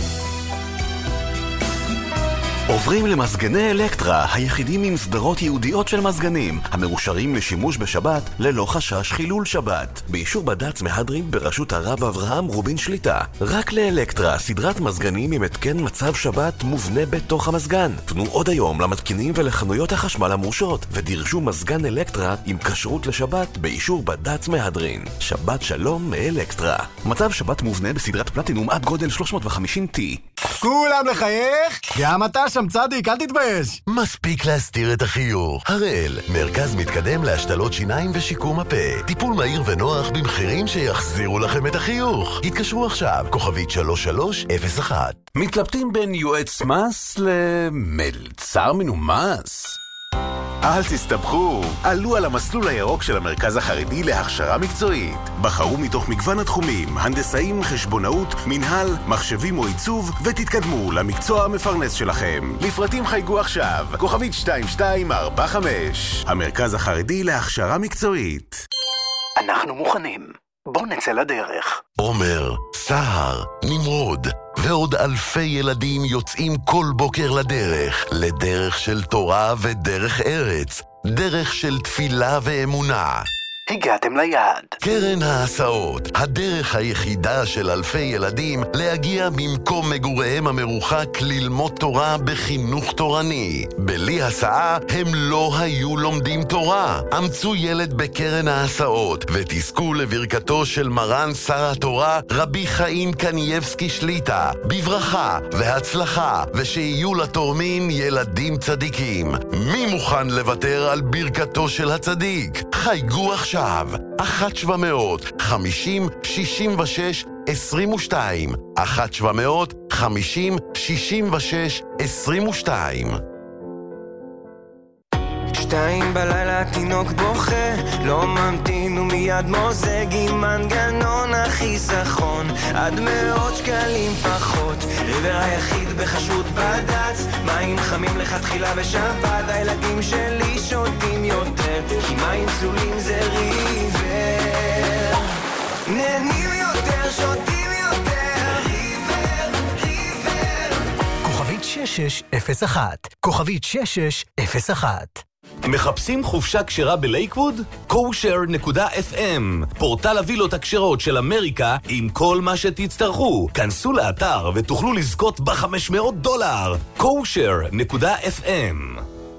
עוברים למזגני אלקטרה, היחידים עם סדרות ייעודיות של מזגנים, המאושרים לשימוש בשבת ללא חשש חילול שבת. באישור בד"ץ מהדרין בראשות הרב אברהם רובין שליטה. רק לאלקטרה, סדרת מזגנים עם התקן מצב שבת מובנה בתוך המזגן. פנו עוד היום למתקינים ולחנויות החשמל המורשות, ודרשו מזגן אלקטרה עם כשרות לשבת באישור בד"ץ מהדרין. שבת שלום מאלקטרה. מצב שבת מובנה בסדרת פלטינום עד גודל שלוש מאות וחמישים טי. כולם לחייך? גם אתה שם צדיק, אל תתבייש. מספיק להסתיר את החיוך. הראל, מרכז מתקדם להשתלות שיניים ושיקום הפה. טיפול מהיר ונוח במחירים שיחזירו לכם את החיוך. התקשרו עכשיו, כוכבית שלוש שלוש אפס אחת. מתלבטים בין יועץ מס למלצר מנומס? אל תסתבכו, עלו על המסלול הירוק של המרכז החרדי להכשרה מקצועית. בחרו מתוך מגוון התחומים, הנדסאים, חשבונאות, מנהל, מחשבים או עיצוב, ותתקדמו למקצוע המפרנס שלכם. לפרטים חייגו עכשיו, כוכבית שתיים שתיים ארבע חמש. המרכז החרדי להכשרה מקצועית. אנחנו מוכנים. בוא נצא לדרך. עומר, סהר, נמרוד ועוד אלפי ילדים יוצאים כל בוקר לדרך, לדרך של תורה ודרך ארץ, דרך של תפילה ואמונה. הגעתם ליעד. קרן ההסעות, הדרך היחידה של אלפי ילדים להגיע ממקום מגוריהם המרוחק ללמוד תורה בחינוך תורני. בלי הסעה הם לא היו לומדים תורה. אמצו ילד בקרן ההסעות ותזכו לברכתו של מרן שר התורה רבי חיים קנייבסקי שליטה, בברכה והצלחה, ושיהיו לתורמים ילדים צדיקים. מי מוכן לוותר על ברכתו של הצדיק? חייגו עכשיו אחת שבע מאות חמישים שישים ושש עשרים ושתיים אחת שבע מאות חמישים שישים ושש עשרים ושתיים. שתיים בלילה תינוק בוכה, לא ממתין ומיד מוזג עם מנגנון החיסכון עד מאות שקלים פחות. ריבר היחיד בחשרות בד"ץ, מים חמים לכתחילה בשבת. הילדים שלי שותים יותר, כי מים צלולים זה ריבר. נהנים יותר, שותים יותר, ריבר, ריבר. כוכבית שש שש אפס אחת, כוכבית שש שש אפס אחת. מחפשים חופשה כשרה בלייקווד? קושר נקודה אף אם, פורטל הווילות הכשרות של אמריקה עם כל מה שתצטרכו. כנסו לאתר ותוכלו לזכות ב-חמש מאות דולר. קושר נקודה אף אם.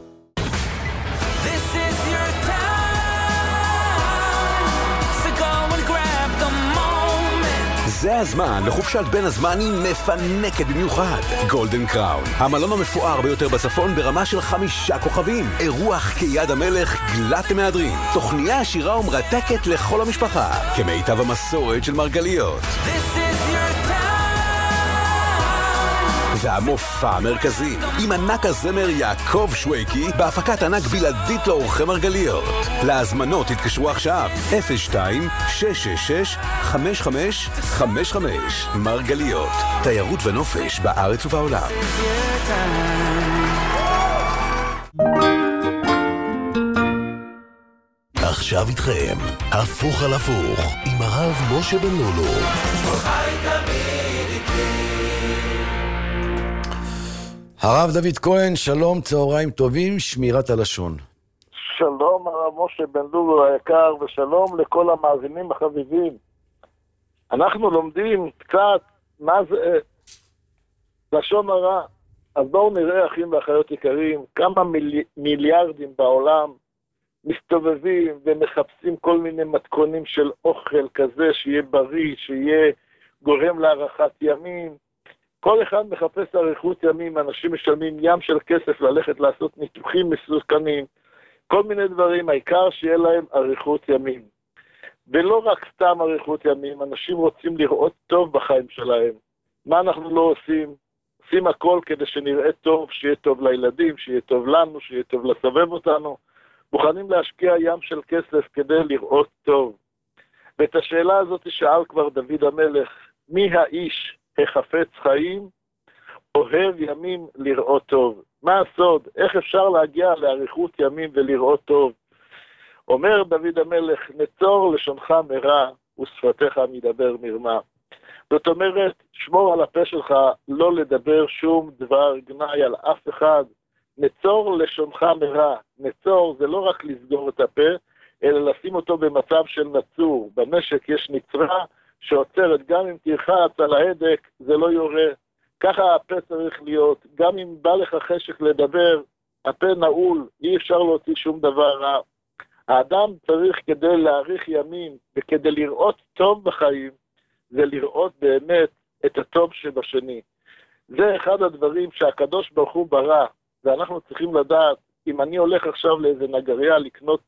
זה הזמן לחופשת בין הזמנים מפנקת במיוחד. גולדן קראון, המלון המפואר ביותר בצפון ברמה של חמישה כוכבים. אירוח כיד המלך גלת מהדרין. תוכניה עשירה ומרתקת לכל המשפחה, כמיטב המסורת של מרגליות. והמופע המרכזי עם ענק הזמר יעקב שוויקי בהפקת ענק בלעדית לאורחי מרגליות. להזמנות התקשרו עכשיו אפס שתיים שש שש שש חמש חמש חמש חמש. מרגליות, תיירות ונופש בארץ ובעולם. עכשיו איתכם, הפוך על הפוך עם הרב משה בן לולו. הרב דוד כהן, שלום, צהריים טובים, שמירת הלשון. שלום הרב משה בן לולו היקר, ושלום לכל המאזינים החביבים. אנחנו לומדים קצת מה זה לשון הרע. אז בואו נראה, אחים ואחיות יקרים, כמה מיל... מיליארדים בעולם מסתובבים ומחפשים כל מיני מתכונים של אוכל כזה שיהיה בריא, שיהיה גורם להארכת ימים. כל אחד מחפש אריכות ימים, אנשים משלמים ים של כסף ללכת לעשות ניתוחים מסוכנים, כל מיני דברים, העיקר שיהיה להם אריכות ימים. ולא רק סתם אריכות ימים, אנשים רוצים לראות טוב בחיים שלהם. מה אנחנו לא עושים? עושים הכל כדי שנראה טוב, שיהיה טוב לילדים, שיהיה טוב לנו, שיהיה טוב לסובב אותנו. מוכנים להשקיע ים של כסף כדי לראות טוב. ואת השאלה הזאת שאל כבר דוד המלך, מי האיש החפץ חיים, אוהב ימים לראות טוב? מה הסוד? איך אפשר להגיע לאריכות ימים ולראות טוב? אומר דוד המלך, נצור לשונך מרע ושפתיך מדבר מרמה. זאת אומרת, שמור על הפה שלך לא לדבר שום דבר גנאי על אף אחד. נצור לשונך מרע. נצור זה לא רק לסגור את הפה, אלא לשים אותו במצב של נצור. במשק יש נצרה שעוצרת, גם אם תרחץ על ההדק זה לא יורה. ככה הפה צריך להיות. גם אם בא לך חשק לדבר, הפה נעול, אי אפשר להוציא שום דבר רע. האדם צריך כדי להאריך ימים וכדי לראות טוב בחיים, זה לראות באמת את הטוב שבשני. זה אחד הדברים שהקדוש ברוך הוא ברא, ואנחנו צריכים לדעת, אם אני הולך עכשיו לאיזה נגריה לקנות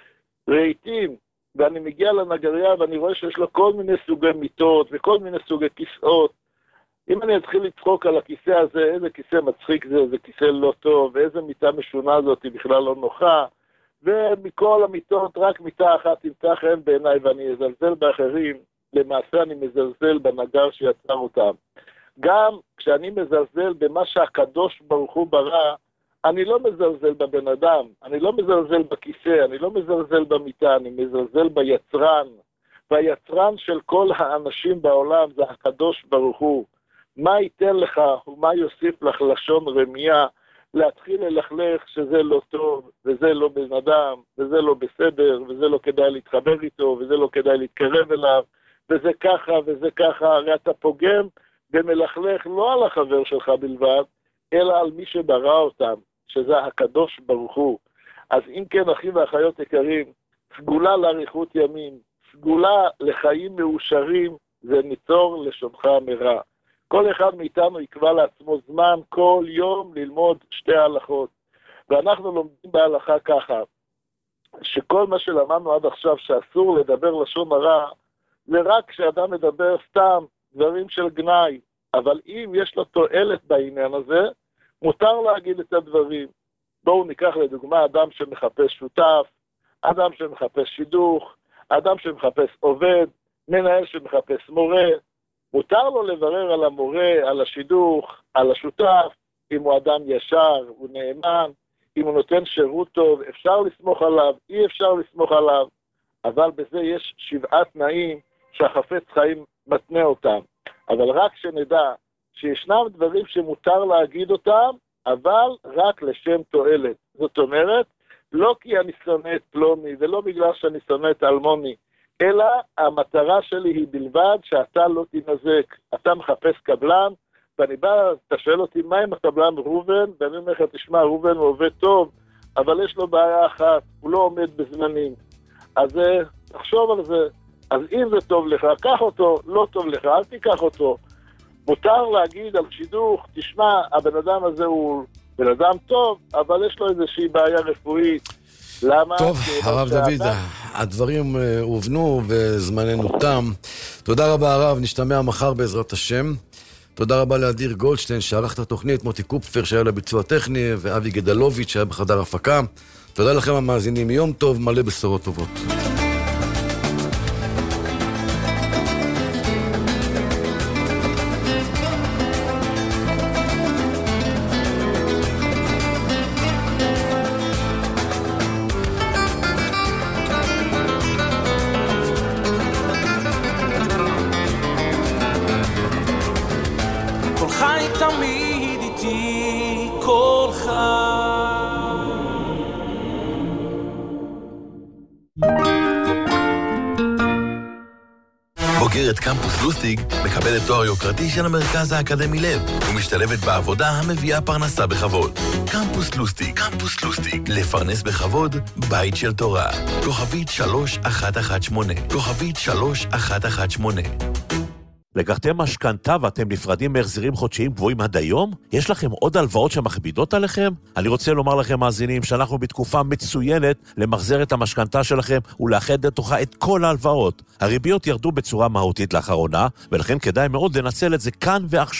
רהיטים, ואני מגיע לנגריה ואני רואה שיש לו כל מיני סוגי מיטות וכל מיני סוגי כיסאות, אם אני אתחיל לצחוק על הכיסא הזה, איזה כיסא מצחיק זה, איזה כיסא לא טוב, ואיזה מיטה משונה זאת היא בכלל לא נוחה, ומכל המיטות רק מיטה אחת תמצא חן בעיניי ואני אזלזל באחרים, למעשה אני מזלזל בנגר שיצר אותם. גם כשאני מזלזל במה שהקדוש ברוך הוא ברא, אני לא מזלזל בבן אדם, אני לא מזלזל בכיסא, אני לא מזלזל במיטה, אני מזלזל ביצרן. והיצרן של כל האנשים בעולם זה הקדוש ברוך הוא. מה ייתן לך ומה יוסיף לך לשון רמיה, להתחיל ללכלך שזה לא טוב, וזה לא בן אדם, וזה לא בסדר, וזה לא כדאי להתחבר איתו, וזה לא כדאי להתקרב אליו, וזה ככה וזה ככה, הרי אתה פוגם ומלכלך לא על החבר שלך בלבד, אלא על מי שברא אותם, שזה הקדוש ברוך הוא. אז אם כן, אחים ואחיות יקרים, סגולה לאריכות ימים, סגולה לחיים מאושרים, זה ניצור לשונך מרע. כל אחד מאיתנו יקבע לעצמו זמן כל יום ללמוד שתי הלכות. ואנחנו לומדים בהלכה ככה, שכל מה שלמדנו עד עכשיו שאסור לדבר לשון הרע, זה רק כשאדם מדבר סתם דברים של גנאי. אבל אם יש לו תועלת בעניין הזה, מותר להגיד את הדברים. בואו ניקח לדוגמה אדם שמחפש שותף, אדם שמחפש שידוך, אדם שמחפש עובד, מנהל שמחפש מורה. מותר לו לברר על המורה, על השידוך, על השותף, אם הוא אדם ישר, הוא נאמן, אם הוא נותן שירות טוב, אפשר לסמוך עליו, אי אפשר לסמוך עליו, אבל בזה יש שבעה תנאים שהחפץ חיים מתנה אותם. אבל רק שנדע שישנם דברים שמותר להגיד אותם, אבל רק לשם תועלת. זאת אומרת, לא כי אני שונא את פלוני, ולא בגלל שאני שונא את אלמוני, אלא המטרה שלי היא בלבד שאתה לא תנזק. אתה מחפש קבלן, ואני בא, אתה שואל אותי מה עם הקבלן ראובן, ואני אומר לך, תשמע, ראובן הוא עובד טוב, אבל יש לו בעיה אחת, הוא לא עומד בזמנים. אז תחשוב על זה. אז אם זה טוב לך, קח אותו, לא טוב לך, אל תיקח אותו. מותר להגיד על שידוך, תשמע, הבן אדם הזה הוא בן אדם טוב, אבל יש לו איזושהי בעיה רפואית. למה? טוב, הרב דוד, הדברים הובנו וזמננו תם. תודה רבה הרב, נשתמע מחר בעזרת השם. תודה רבה לאדיר גולדשטיין שערך את התוכנית, מוטי קופפר שהיה לביצוע טכני, ואבי גדלוביץ' שהיה בחדר הפקה. תודה לכם המאזינים, יום טוב מלא בשורות טובות. בוגרת קמפוס לוסטיג מקבלת תואר יוקרתי של המרכז האקדמי לב ומשתלבת בעבודה המביאה פרנסה בכבוד. קמפוס לוסטיג, קמפוס לוסטיג, לפרנס בכבוד, בית של תורה. כוכבית שלוש אחת אחת שמונה, כוכבית שלוש אחת אחת שמונה. לקחתם משכנתה ואתם נפרדים מהחזרים חודשיים גבוהים עד היום? יש לכם עוד הלוואות שמכבידות עליכם? אני רוצה לומר לכם, מאזינים, שאנחנו בתקופה מצוינת למחזר את המשכנתה שלכם ולאחד לתוכה את כל ההלוואות. הריביות ירדו בצורה מהותית לאחרונה, ולכן כדאי מאוד לנצל את זה כאן ועכשיו.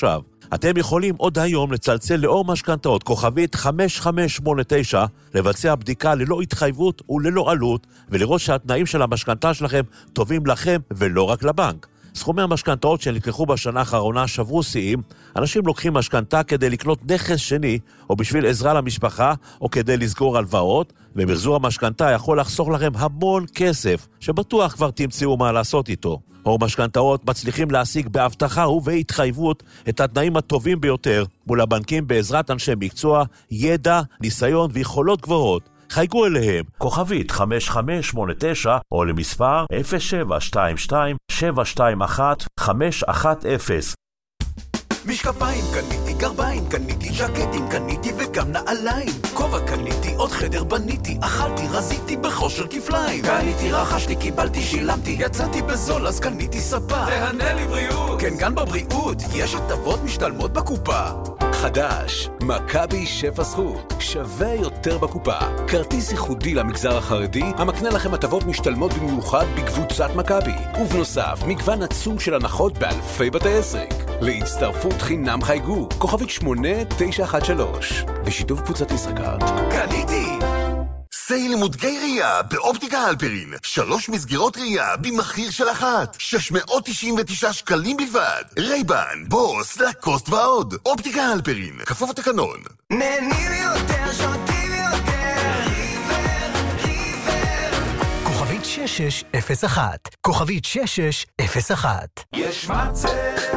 אתם יכולים עוד היום לצלצל לאור משכנתאות כוכבית חמש חמש שמונה תשע, לבצע בדיקה ללא התחייבות וללא עלות, ולראות שהתנאים של המשכנתה שלכם טובים לכם ולא רק לבנק. סכומי המשכנתאות שנלקחו בשנה האחרונה שברו שיאים. אנשים לוקחים משכנתה כדי לקנות נכס שני, או בשביל עזרה למשפחה, או כדי לסגור הלוואות, ומחזור המשכנתה יכול לחסוך לכם המון כסף, שבטוח כבר תמצאו מה לעשות איתו. אור משכנתאות מצליחים להשיג בהבטחה ובהתחייבות את התנאים הטובים ביותר מול הבנקים בעזרת אנשי מקצוע, ידע, ניסיון ויכולות גבוהות. חייגו אליהם, כוכבית חמש חמש שמונה תשע, או למספר אפס שבע שתיים שתיים שבע שתיים אחת חמש אחת אפס. משקפיים קניתי, גרביים קניתי, ז'קטים קניתי וגם נעליים. כובע קניתי, עוד חדר בניתי, אכלתי, רזיתי בחושר כפליים. קניתי, רכשתי, קיבלתי, שילמתי, יצאתי בזול אז קניתי ספה. תהנה לי בריאות. כן, גם בבריאות יש הטבות משתלמות בקופה. חדש, מכבי שפע זכות, שווה יותר בקופה. כרטיס ייחודי למגזר החרדי, המקנה לכם הטבות משתלמות במיוחד בקבוצת מכבי. ובנוסף, מגוון עצום של הנחות באלפי בתי עסק. להצטרפות חינם חייגו, כוכבית שמונה תשע אחת שלוש, בשיתוף קבוצת ישראכרט. קניתי! סייל למודגי ראייה באופטיקה הלפרין. שלוש מסגרות ראייה במחיר של אחת. שש מאות תשעים ותשעה שקלים בלבד. רייבן, בוס, לקוסט ועוד. אופטיקה הלפרין, כפוף התקנון. נהנים יותר, שותים יותר. ריבר, ריבר. כוכבית שש שש אפס אחת. כוכבית שש שש אפס אחת. יש מצב,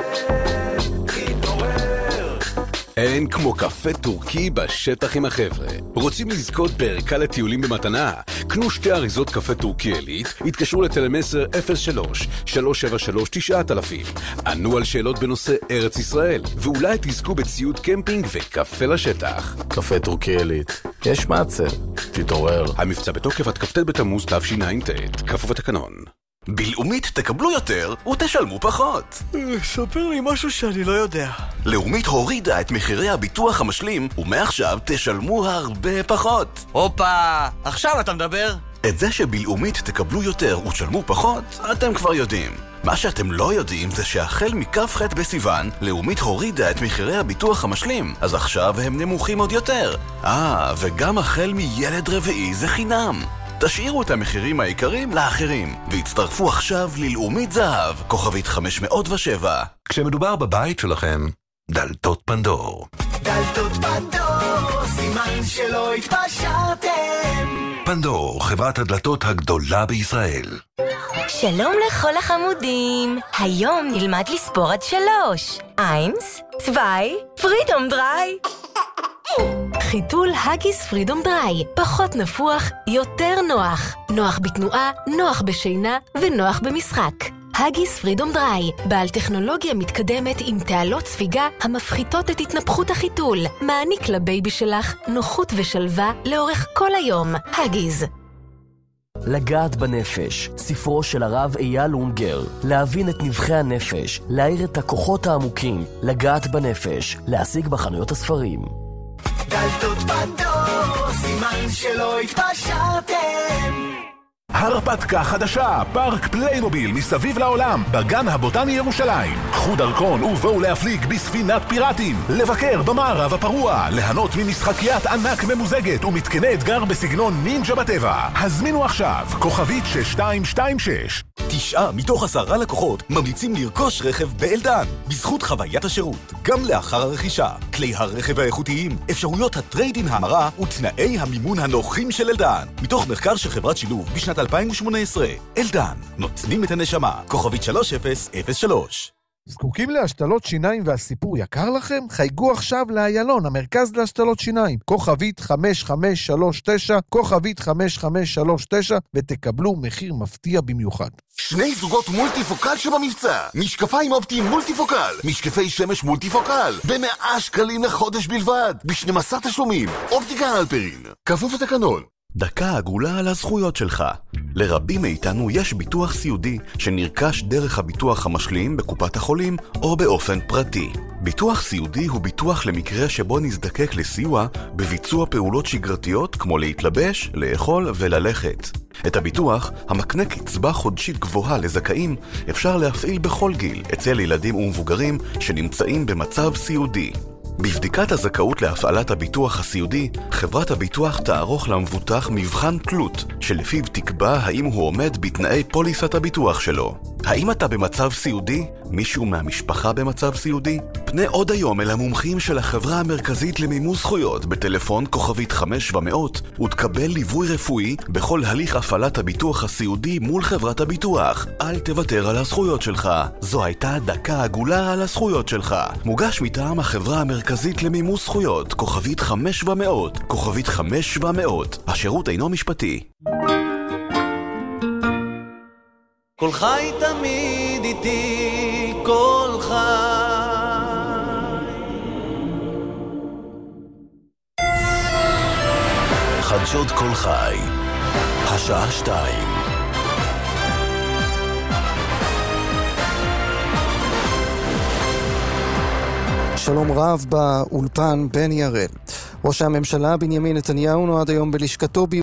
אין כמו קפה טורקי בשטח עם החבר'ה. רוצים לזכות בערכה לטיולים במתנה? קנו שתי אריזות קפה טורקי עילית, התקשרו לטלמסר אפס שלוש שלוש שבע שלוש תשע אלפים. ענו על שאלות בנושא ארץ ישראל, ואולי תזכו בציוד קמפינג וקפה לשטח. קפה טורקי עילית, יש מעצר, תתעורר. המבצע בתוקף עד כ"ט בתמוז תשע"ט, כפוף התקנון. בלאומית תקבלו יותר ותשלמו פחות. ספר לי משהו שאני לא יודע. לאומית הורידה את מחירי הביטוח המשלים, ומעכשיו תשלמו הרבה פחות. הופה, עכשיו אתה מדבר? את זה שבלאומית תקבלו יותר ותשלמו פחות, אתם כבר יודעים. מה שאתם לא יודעים זה שהחל מכף ח' בסיוון, לאומית הורידה את מחירי הביטוח המשלים, אז עכשיו הם נמוכים עוד יותר. אה, וגם החל מילד רביעי זה חינם. תשאירו את המחירים העיקריים לאחרים, והצטרפו עכשיו ללאומית זהב, כוכבית חמש מאות ושבע. כשמדובר בבית שלכם, דלתות פנדור. דלתות פנדור, סימן שלא התפשרתם. פנדור, חברת הדלתות הגדולה בישראל. שלום לכל החמודים. היום נלמד לספור עד שלוש. איינס, צווי, פרידום דריי. חיתול הגיס פרידום דריי, פחות נפוח, יותר נוח. נוח בתנועה, נוח בשינה ונוח במשחק. הגיס פרידום דריי, בעל טכנולוגיה מתקדמת עם תעלות ספיגה המפחיתות את התנפחות החיתול. מעניק לבייבי שלך נוחות ושלווה לאורך כל היום. הגיס. לגעת בנפש, ספרו של הרב אייל אונגר. להבין את נבחי הנפש, להאיר את הכוחות העמוקים. לגעת בנפש, להשיג בחנויות הספרים. דלתות פנדור, סימן שלא התפשרתם. הרפתקה חדשה, פארק פליימוביל מסביב לעולם, בגן הבוטני ירושלים. קחו דרכון ובואו להפליג בספינת פיראטים, לבקר במערב הפרוע, ליהנות ממשחקיית ענק ממוזגת ומתקני אתגר בסגנון נינג'ה בטבע. הזמינו עכשיו, כוכבית שש שתיים שתיים שש. תשעה מתוך עשרה לקוחות ממליצים לרכוש רכב באלדן, בזכות חוויית השירות, גם לאחר הרכישה, כלי הרכב האיכותיים, אפשרויות הטריידין המרה ותנאי המימון הנוחים של אלדן. מתוך מחקר של חברת שילוב בשנת אלפיים ושמונה עשרה, אלדן, נותנים את הנשמה, כוכבית שלוש אפס אפס שלוש. זקוקים להשתלות שיניים והסיפור יקר לכם? חייגו עכשיו לאיילון, המרכז להשתלות שיניים, כוכבית חמש חמש שלוש תשע, כוכבית חמש חמש שלוש תשע, ותקבלו מחיר מפתיע במיוחד. שני זוגות מולטיפוקל שבמבצע, משקפיים אופטיים מולטיפוקל, משקפי שמש מולטיפוקל, ב-מאה שקלים לחודש בלבד, ב-שנים עשר תשלומים, אופטיקה הלפרין, כפוף לתקנון. דקה עגולה על הזכויות שלך. לרבים מאיתנו יש ביטוח סיעודי שנרכש דרך הביטוח המשלים בקופת החולים או באופן פרטי. ביטוח סיעודי הוא ביטוח למקרה שבו נזדקק לסיוע בביצוע פעולות שגרתיות כמו להתלבש, לאכול וללכת. את הביטוח, המקנה קצבה חודשית גבוהה לזכאים, אפשר להפעיל בכל גיל אצל ילדים ומבוגרים שנמצאים במצב סיעודי. בבדיקת הזכאות להפעלת הביטוח הסיעודי, חברת הביטוח תערוך למבוטח מבחן תלות, שלפיו תקבע האם הוא עומד בתנאי פוליסת הביטוח שלו. האם אתה במצב סיעודי? מישהו מהמשפחה במצב סיעודי? פנה עוד היום אל המומחים של החברה המרכזית למימוש זכויות בטלפון כוכבית חמש ומאות ותקבל ליווי רפואי בכל הליך הפעלת הביטוח הסיעודי מול חברת הביטוח. אל תוותר על הזכויות שלך. זו הייתה דקה עגולה על הזכויות שלך. מוגש מטעם החברה המרכזית למימוש זכויות כוכבית חמש ומאות כוכבית חמש ומאות. השירות אינו משפטי. כל חי תמיד איתי, כל חי. חדשות כל חי, השעה שתיים. שלום רב באולפן בני הראל. ראש הממשלה בנימין נתניהו נועד היום בלשכתו